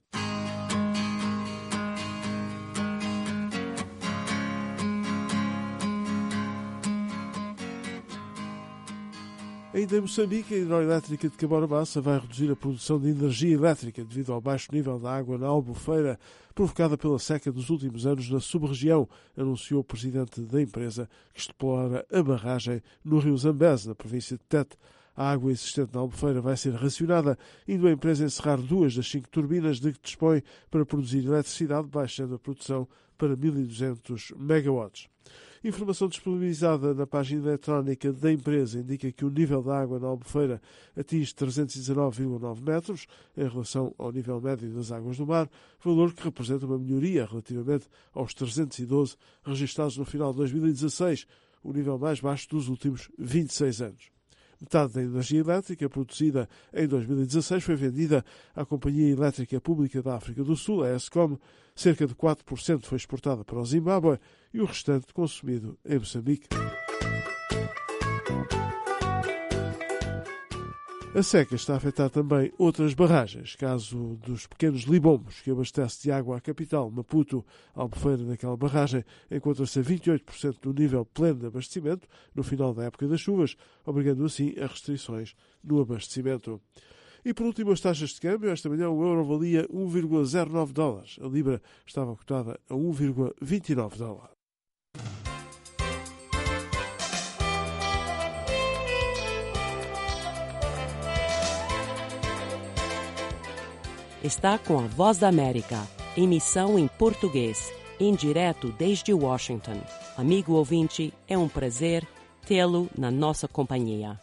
Ainda em Moçambique, a hidroelétrica de Cabora Bassa vai reduzir a produção de energia elétrica devido ao baixo nível da água na Albufeira, provocada pela seca dos últimos anos na sub-região, anunciou o presidente da empresa, que explora a barragem no rio Zambeze, na província de Tete. A água existente na Albufeira vai ser racionada, indo a empresa encerrar 2 das 5 turbinas de que dispõe para produzir eletricidade, baixando a produção para 1.200 megawatts. Informação disponibilizada na página eletrónica da empresa indica que o nível da água na Albufeira atinge 319,9 metros em relação ao nível médio das águas do mar, valor que representa uma melhoria relativamente aos 312 registrados no final de 2016, o nível mais baixo dos últimos 26 anos. Metade da energia elétrica produzida em 2016 foi vendida à Companhia Elétrica Pública da África do Sul, a ESCOM, cerca de 4% foi exportada para o Zimbábue e o restante consumido em Moçambique. A seca está a afetar também outras barragens, caso dos pequenos libombos, que abastece de água à capital, Maputo. A Albufeira daquela barragem encontra-se a 28% do nível pleno de abastecimento no final da época das chuvas, obrigando assim a restrições no abastecimento. E por último, as taxas de câmbio. Esta manhã o euro valia 1,09 dólares. A libra estava cotada a 1,29 dólares. Está com a Voz da América, emissão em português, em direto desde Washington. Amigo ouvinte, é um prazer tê-lo na nossa companhia.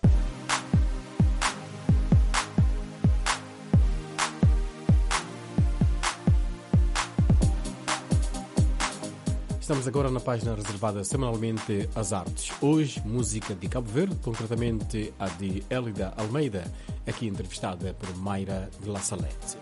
Estamos agora na página reservada semanalmente às artes. Hoje, música de Cabo Verde, concretamente a de Elida Almeida, aqui entrevistada por Mayra de La Salete.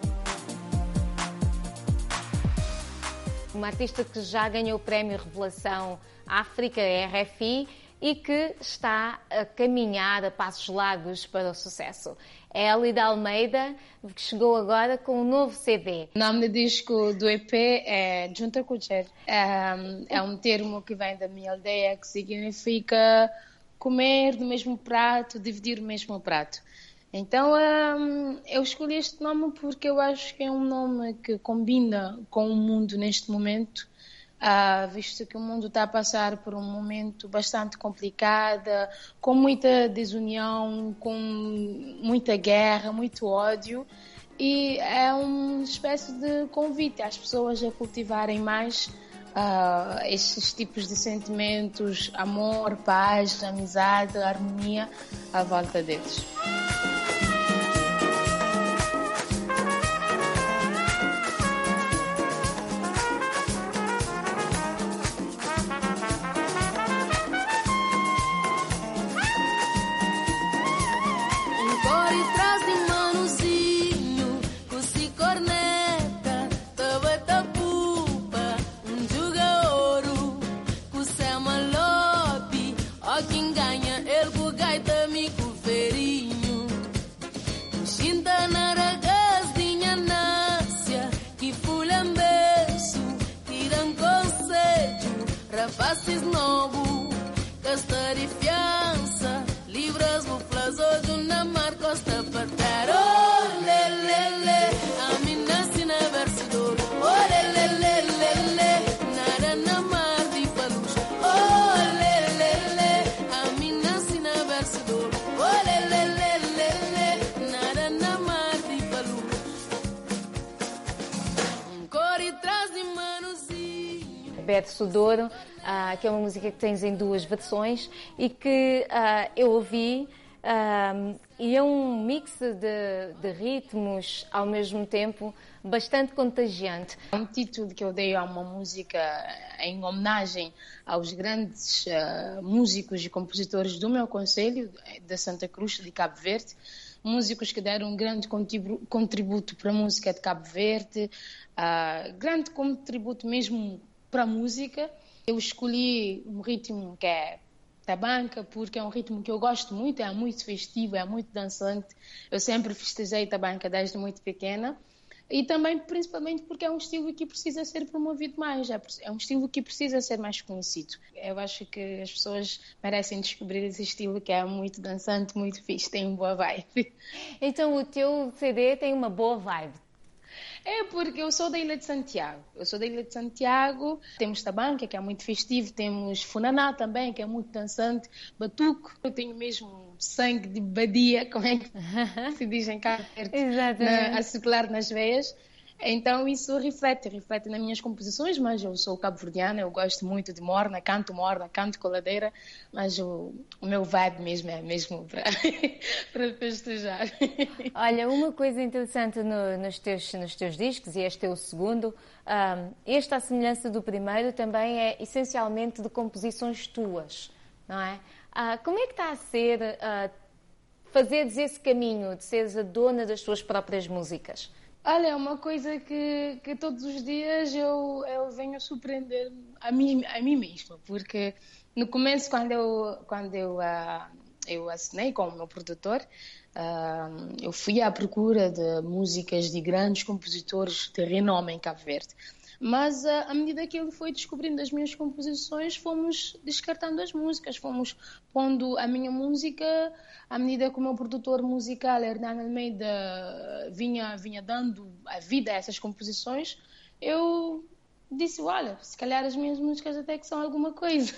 Uma artista que já ganhou o prémio Revelação África, RFI, e que está a caminhar a passos largos para o sucesso. É a Elida Almeida, que chegou agora com um novo CD. O nome do disco do EP é Junta Cucher. É um termo que vem da minha aldeia, que significa comer do mesmo prato, dividir o mesmo prato. Então eu escolhi este nome porque eu acho que é um nome que combina com o mundo neste momento, visto que o mundo está a passar por um momento bastante complicado, com muita desunião, com muita guerra, muito ódio, e é uma espécie de convite às pessoas a cultivarem mais estes tipos de sentimentos, amor, paz, amizade, harmonia à volta deles. Faces novo, gasta de fiança, libras buflas hoje na mar costa patar. Oh, lelele, a mina sina versidor. Oh, lelele, nada na mar de palus. Oh, lelele, a mina sina versidor. Oh, lelele, nada na mar de palus. Cor e trás de manuzinho. Verso Douro, que é uma música que tens em 2 versões e que eu ouvi, e é um mix de ritmos ao mesmo tempo bastante contagiante. Um título que eu dei a uma música em homenagem aos grandes músicos e compositores do meu concelho, da Santa Cruz de Cabo Verde, músicos que deram um grande contributo para a música de Cabo Verde, grande contributo mesmo para a música. Eu escolhi um ritmo que é tabanca, porque é um ritmo que eu gosto muito, é muito festivo, é muito dançante. Eu sempre festejei tabanca desde muito pequena. E também, principalmente, porque é um estilo que precisa ser promovido mais, é um estilo que precisa ser mais conhecido. Eu acho que as pessoas merecem descobrir esse estilo que é muito dançante, muito fixe, tem uma boa vibe. Então o teu CD tem uma boa vibe? É porque eu sou da Ilha de Santiago. Temos tabanca, que é muito festivo, temos funaná também, que é muito dançante, batuco. Eu tenho mesmo sangue de badia, como é que se diz em Cabo Verde, a circular nas veias. Então isso reflete nas minhas composições, mas eu sou cabo-verdiana, eu gosto muito de morna, canto coladeira, mas o meu vibe mesmo é mesmo para festejar. Olha, uma coisa interessante nos teus discos, e este é o segundo, à semelhança do primeiro, também é essencialmente de composições tuas, não é? Como é que está a ser fazeres esse caminho de seres a dona das tuas próprias músicas? Olha, é uma coisa que todos os dias eu venho surpreender a mim mesma, porque no começo, quando eu assinei com o meu produtor, eu fui à procura de músicas de grandes compositores de renome em Cabo Verde. Mas à medida que ele foi descobrindo as minhas composições, fomos descartando as músicas, fomos pondo a minha música, à medida que o meu produtor musical, Hernán Almeida, vinha dando a vida a essas composições, eu disse, olha, se calhar as minhas músicas até que são alguma coisa.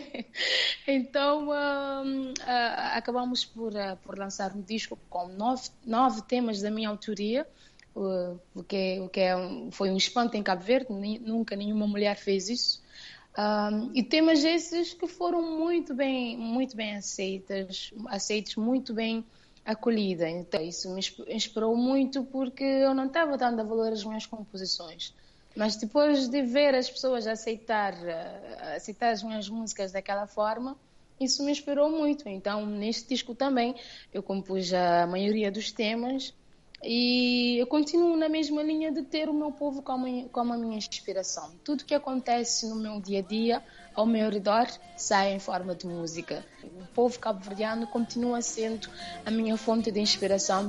Então acabamos por lançar um disco com 9 temas da minha autoria, o que foi um espanto em Cabo Verde, nunca nenhuma mulher fez isso. E temas esses que foram muito bem aceitos, muito bem acolhidos. Então isso me inspirou muito, porque eu não estava dando valor às minhas composições. Mas depois de ver as pessoas aceitar as minhas músicas daquela forma, isso me inspirou muito. Então neste disco também eu compus a maioria dos temas. E eu continuo na mesma linha de ter o meu povo como a minha inspiração. Tudo que acontece no meu dia a dia, ao meu redor, sai em forma de música. O povo cabo-verdiano continua sendo a minha fonte de inspiração.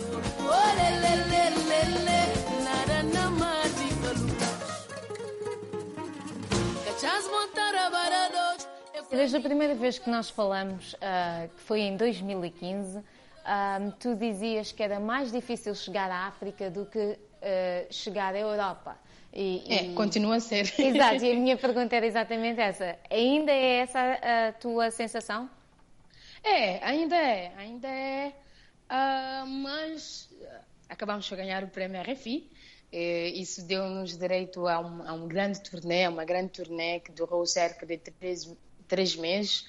Desde a primeira vez que nós falamos, que foi em 2015, tu dizias que era mais difícil chegar à África do que chegar à Europa. Continua a ser. Exato, e a minha pergunta era exatamente essa. Ainda é essa a tua sensação? Ainda é. Mas acabamos de ganhar o prémio RFI. Isso deu-nos direito a uma grande turnê que durou cerca de 3 meses.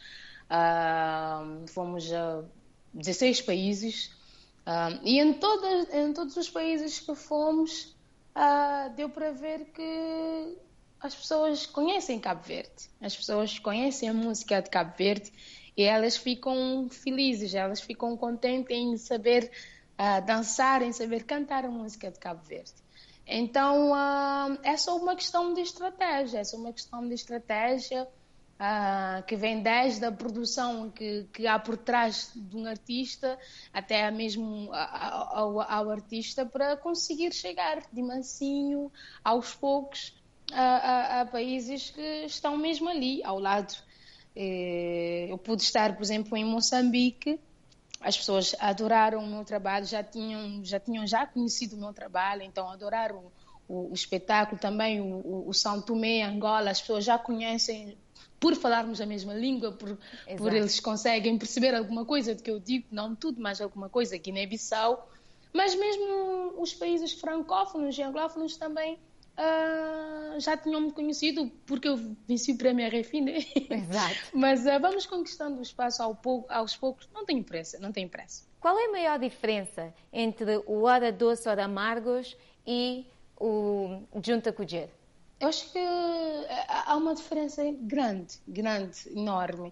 Fomos a 16 países, e em todos os países que fomos, deu para ver que as pessoas conhecem Cabo Verde, as pessoas conhecem a música de Cabo Verde, e elas ficam felizes, elas ficam contentes em saber dançar, em saber cantar a música de Cabo Verde. Então é só uma questão de estratégia, que vem desde a produção que há por trás de um artista até mesmo ao artista, para conseguir chegar de mansinho, aos poucos, a países que estão mesmo ali, ao lado. Eu pude estar, por exemplo, em Moçambique. As pessoas adoraram o meu trabalho, já tinham conhecido o meu trabalho, então adoraram o espetáculo. Também o São Tomé, Angola, as pessoas já conhecem por falarmos a mesma língua, por eles conseguem perceber alguma coisa do que eu digo, não tudo, mas alguma coisa. Guiné-Bissau, mas mesmo os países francófonos e anglófonos também já tinham-me conhecido, porque eu venci o prémio RFI, né? Exato. Mas vamos conquistando o espaço aos poucos, não tem pressa. Qual é a maior diferença entre o Hora Doce, Hora Amargos e o Junta Kujer? Eu acho que há uma diferença grande, enorme.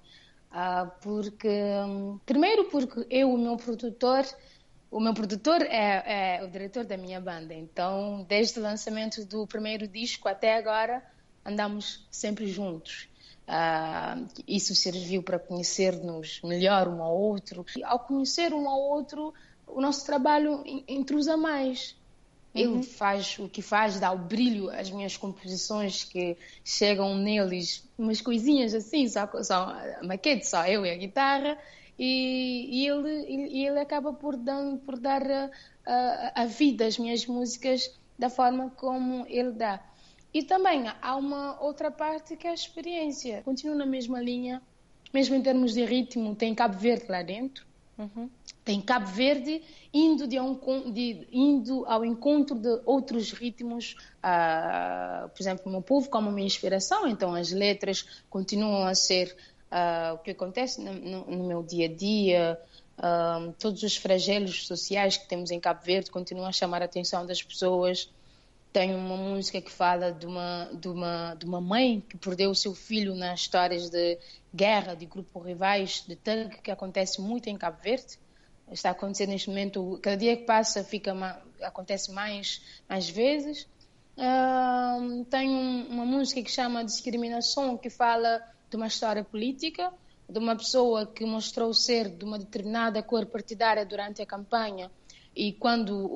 Primeiro porque o meu produtor é o diretor da minha banda. Então, desde o lançamento do primeiro disco até agora, andamos sempre juntos. Isso serviu para conhecer-nos melhor um ao outro. E ao conhecer um ao outro, o nosso trabalho intrusa mais. Ele faz o que faz, dá o brilho às minhas composições, que chegam neles umas coisinhas assim, só a maquete, só eu e a guitarra, e ele acaba por dar a vida às minhas músicas da forma como ele dá. E também há uma outra parte que é a experiência. Continuo na mesma linha, mesmo em termos de ritmo, tem Cabo Verde lá dentro. Tem Cabo Verde indo ao encontro de outros ritmos, por exemplo, o meu povo como minha inspiração, então as letras continuam a ser o que acontece no meu dia a dia, todos os flagelos sociais que temos em Cabo Verde continuam a chamar a atenção das pessoas. Tenho uma música que fala de uma mãe que perdeu o seu filho nas histórias de guerra, de grupo rivais, de tanque, que acontece muito em Cabo Verde. Está acontecendo neste momento, cada dia que passa acontece mais vezes. Tenho uma música que chama Discriminação, que fala de uma história política, de uma pessoa que mostrou ser de uma determinada cor partidária durante a campanha, e quando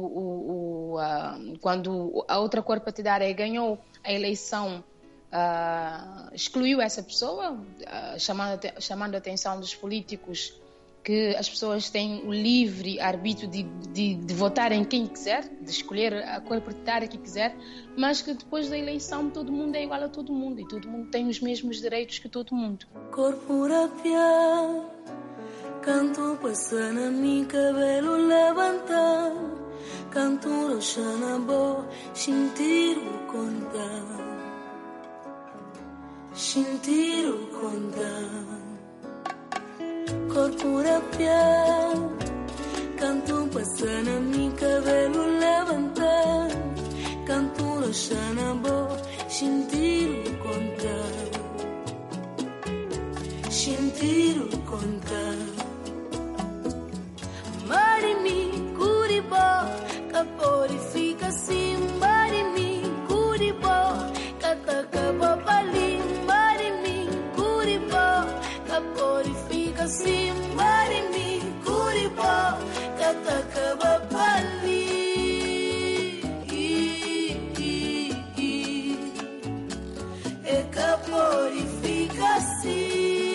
a outra cor partidária ganhou a eleição, excluiu essa pessoa, chamando a atenção dos políticos que as pessoas têm o livre arbítrio de votar em quem quiser, de escolher a cor partidária que quiser, mas que depois da eleição todo mundo é igual a todo mundo e todo mundo tem os mesmos direitos que todo mundo. Corpora canto passando mi cabelo levantar, canto roxana bo, sentir o contar. Corpora piel, canto passando mi cabelo levantar, canto roxana bo, sentir o contar. Marimi, curibó, capori fica assim, marimi, curibó, cataca babali, marimi, curibó, capori fica assim, marimi, curibó, cataca babali. E capori fica assim.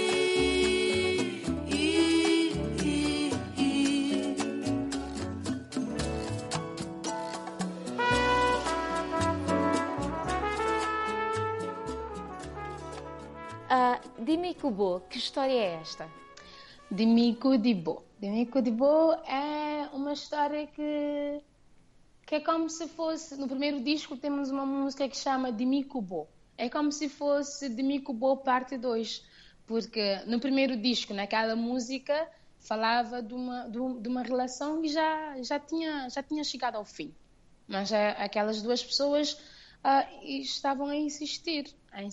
Dimikubo, que história é esta? Dimikubo é uma história que é como se fosse, no primeiro disco temos uma música que chama Dimikubo. É como se fosse Dimikubo parte 2, porque no primeiro disco, naquela música, falava de uma relação que já tinha chegado ao fim. Mas aquelas duas pessoas estavam a insistir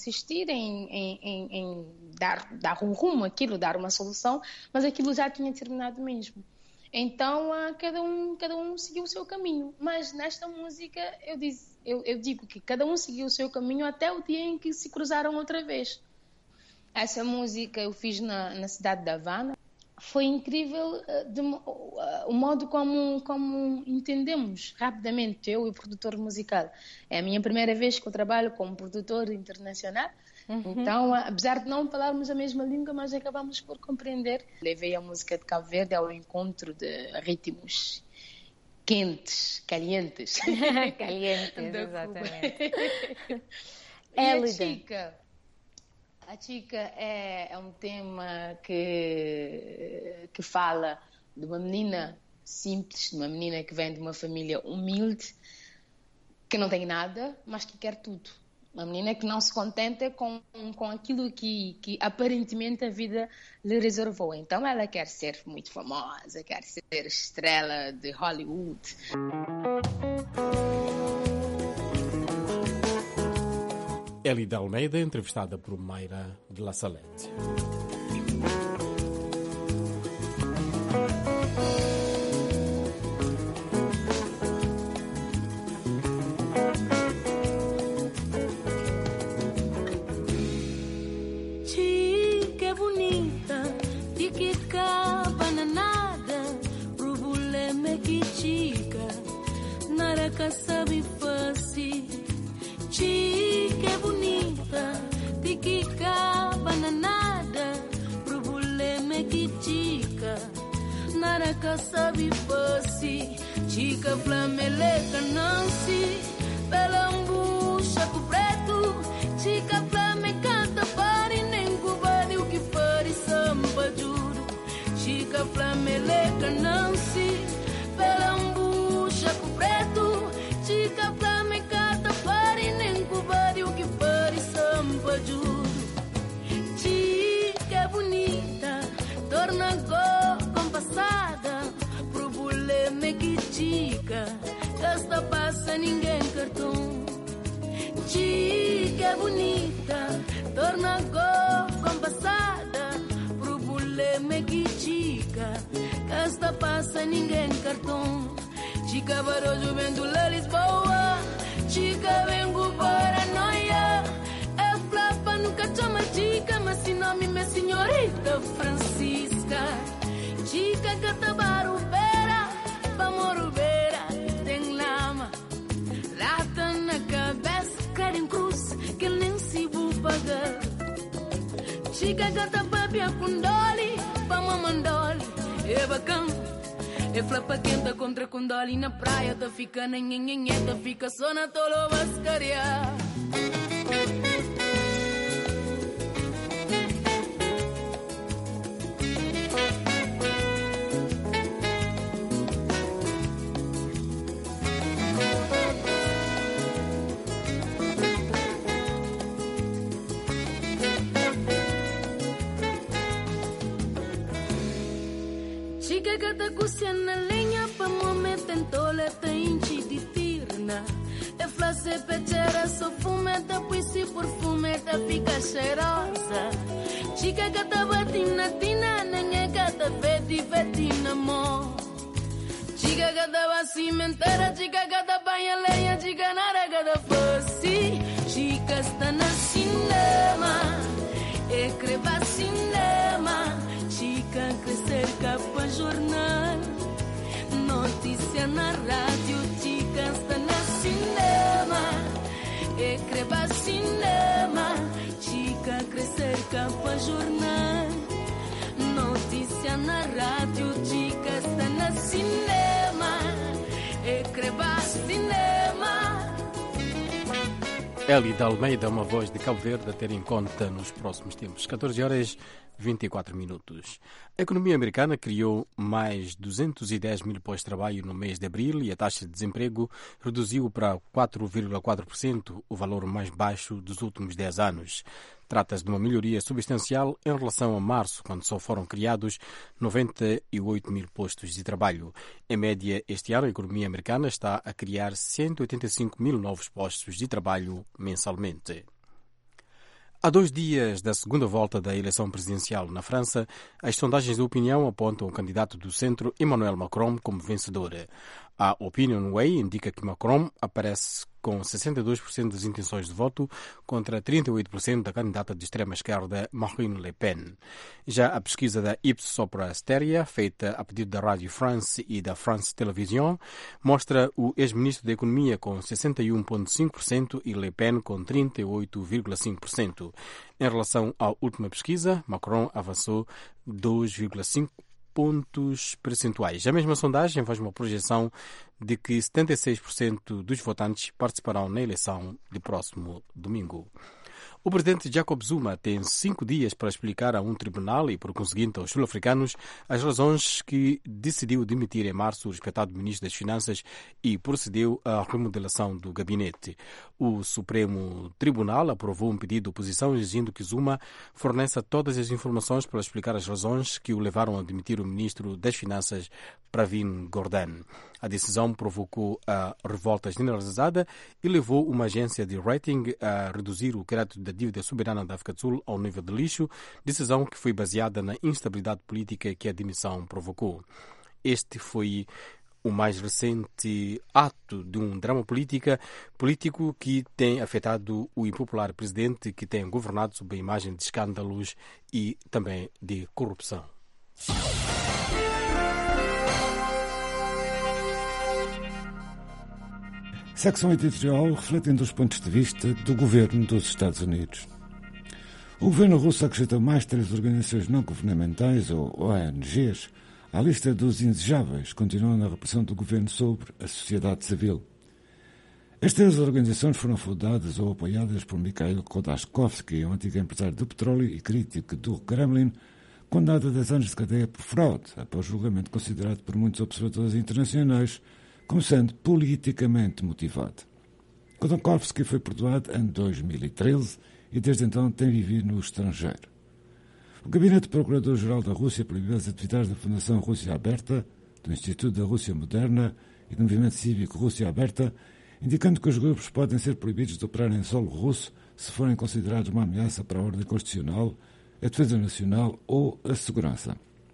em dar um rumo àquilo, dar uma solução, mas aquilo já tinha terminado mesmo. Então, cada um seguiu o seu caminho. Mas nesta música, eu digo que cada um seguiu o seu caminho até o dia em que se cruzaram outra vez. Essa música eu fiz na cidade de Havana, foi incrível o modo como entendemos rapidamente, eu e o produtor musical. É a minha primeira vez que eu trabalho como produtor internacional. Então, apesar de não falarmos a mesma língua, mas acabamos por compreender. Levei a música de Cabo Verde ao encontro de ritmos quentes, calientes. Calientes, exatamente. A Chica é um tema que fala de uma menina simples, de uma menina que vem de uma família humilde, que não tem nada, mas que quer tudo. Uma menina que não se contenta com aquilo que aparentemente a vida lhe reservou. Então ela quer ser muito famosa, quer ser estrela de Hollywood. Elida Almeida, entrevistada por Mayra de La Salette. Chica bonita, chica bananada, problema que chica, naraca sabe fácil. Chica bonita, chica bananada, problema que chica, naraca sabe fácil. Chica flameleca Nancy, pelambucha com preto, chica flamecata pare nem cubade o que pare samba juro. Chica flameleca Nancy, pelambucha com preto, chica flamecata pare nem cubade o que pare samba juro. Chica bonita, torna compassada, problema que chica, esta passa ninguém cartão. Chica bonita, torna compassada, problema que chica, esta passa ninguém cartão. Chica barojo vendo lá Lisboa, chica vengo paranoia, é flapa nunca chama chica, mas se nome minha senhorita Francisca. Chica catabaru beira, pamoro beira, tem lama, lata na cabeça, querem cruz, que nem se vou pagar. Chica catapapia com doli, pamamandoli, é bacana. É flapa quenta contra condoli na praia, tá fica na nhenhenheta, fica só na tolo vascaria. Chica gata cucia na lenha, pa momento em toleta inchi de tirna. É flace pechera, só fumeta, puisi perfumeta, fica cheirosa. Chica gata batina, tina, nenha gata vetina, mo. Chica gata va cimentera, chica gata banha lenha, chica nara gata fosse. Chica está na cinema, é creva cinema. Chica crescer capa jornal, notícia na rádio, chica está na cinema, é creva cinema. Chica crescer capa jornal, notícia na rádio, chica está na cinema, é creva cinema. Elida Almeida, uma voz de Cabo Verde a ter em conta nos próximos tempos. 14 horas 24 minutos. A economia americana criou mais 210 mil postos de trabalho no mês de abril e a taxa de desemprego reduziu para 4,4%, o valor mais baixo dos últimos 10 anos. Trata-se de uma melhoria substancial em relação a março, quando só foram criados 98 mil postos de trabalho. Em média, este ano, a economia americana está a criar 185 mil novos postos de trabalho mensalmente. Há 2 dias da segunda volta da eleição presidencial na França, as sondagens de opinião apontam o candidato do centro, Emmanuel Macron, como vencedor. A OpinionWay indica que Macron aparece com 62% das intenções de voto contra 38% da candidata de extrema-esquerda Marine Le Pen. Já a pesquisa da Ipsos Sopra Steria, feita a pedido da Rádio France e da France Television, mostra o ex-ministro da Economia com 61,5% e Le Pen com 38,5%. Em relação à última pesquisa, Macron avançou 2,5 pontos percentuais. A mesma sondagem faz uma projeção de que 76% dos votantes participarão na eleição de próximo domingo. O presidente Jacob Zuma tem 5 dias para explicar a um tribunal e, por conseguinte, aos sul-africanos as razões que decidiu demitir em março o respeitado ministro das Finanças e procedeu à remodelação do gabinete. O Supremo Tribunal aprovou um pedido de oposição exigindo que Zuma forneça todas as informações para explicar as razões que o levaram a demitir o ministro das Finanças, Pravin Gordhan. A decisão provocou a revolta generalizada e levou uma agência de rating a reduzir o crédito da dívida soberana da África do Sul ao nível de lixo, decisão que foi baseada na instabilidade política que a demissão provocou. Este foi o mais recente ato de um drama político que tem afetado o impopular presidente que tem governado sob a imagem de escândalos e também de corrupção. Secção editorial refletindo os pontos de vista do governo dos Estados Unidos. O governo russo acrescentou mais 3 organizações não governamentais, ou ONGs, à lista dos indesejáveis, continuando a repressão do governo sobre a sociedade civil. As 3 organizações foram fundadas ou apoiadas por Mikhail Khodorkovsky, um antigo empresário do petróleo e crítico do Kremlin, condenado a 10 anos de cadeia por fraude, após julgamento considerado por muitos observadores internacionais como sendo politicamente motivado. Khodorkovsky foi perdoado em 2013 e desde então tem vivido no estrangeiro. O Gabinete do Procurador-Geral da Rússia proibiu as atividades da Fundação Rússia Aberta, do Instituto da Rússia Moderna e do Movimento Cívico Rússia Aberta, indicando que os grupos podem ser proibidos de operar em solo russo se forem considerados uma ameaça para a ordem constitucional, a defesa nacional ou a segurança.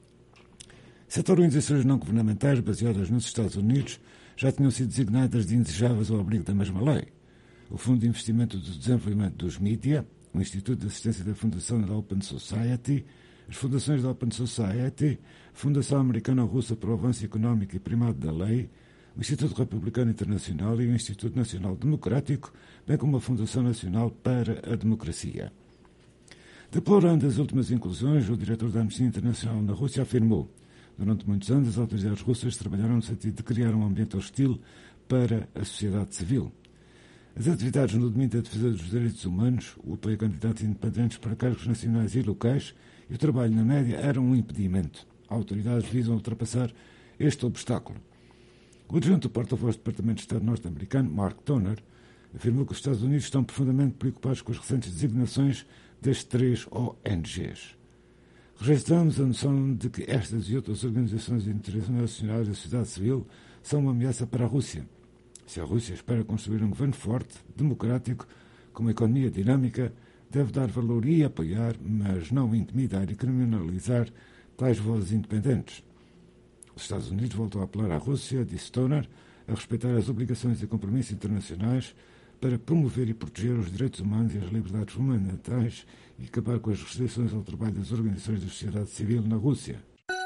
7 organizações não governamentais baseadas nos Estados Unidos já tinham sido designadas de indesejáveis ao abrigo da mesma lei. O Fundo de Investimento do Desenvolvimento dos Mídia, o Instituto de Assistência da Fundação da Open Society, as fundações da Open Society, a Fundação Americana-Russa para o Avanço Económico e Primado da Lei, o Instituto Republicano Internacional e o Instituto Nacional Democrático, bem como a Fundação Nacional para a Democracia. Deplorando as últimas inclusões, o diretor da Amnistia Internacional na Rússia afirmou: durante muitos anos, as autoridades russas trabalharam no sentido de criar um ambiente hostil para a sociedade civil. As atividades no domínio da defesa dos direitos humanos, o apoio a candidatos independentes para cargos nacionais e locais e o trabalho na média eram um impedimento. Autoridades visam ultrapassar este obstáculo. O adjunto do porta-voz do Departamento de Estado norte-americano, Mark Toner, afirmou que os Estados Unidos estão profundamente preocupados com as recentes designações das 3 ONGs. Rejeitamos a noção de que estas e outras organizações internacionais da sociedade civil são uma ameaça para a Rússia. Se a Rússia espera construir um governo forte, democrático, com uma economia dinâmica, deve dar valor e apoiar, mas não intimidar e criminalizar tais vozes independentes. Os Estados Unidos voltam a apelar à Rússia, disse Toner, a respeitar as obrigações e compromissos internacionais para promover e proteger os direitos humanos e as liberdades fundamentais e acabar com as restrições ao trabalho das organizações da sociedade civil na Rússia.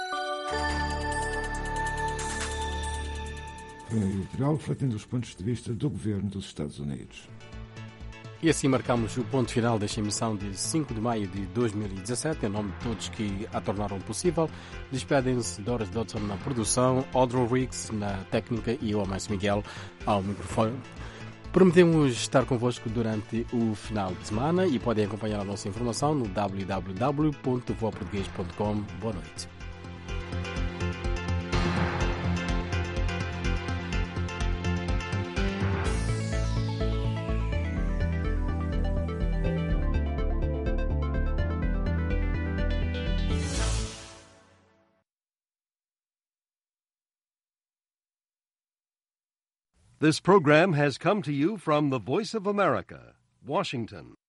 Foi um editorial refletindo os pontos de vista do governo dos Estados Unidos. E assim marcamos o ponto final desta emissão de 5 de maio de 2017. Em nome de todos que a tornaram possível, despedem-se Doris Dodson na produção, Audrey Riggs na técnica e eu, Márcio Miguel, ao microfone. Prometemos estar convosco durante o final de semana e podem acompanhar a nossa informação no www.voaportugues.com. Boa noite. This program has come to you from the Voice of America, Washington.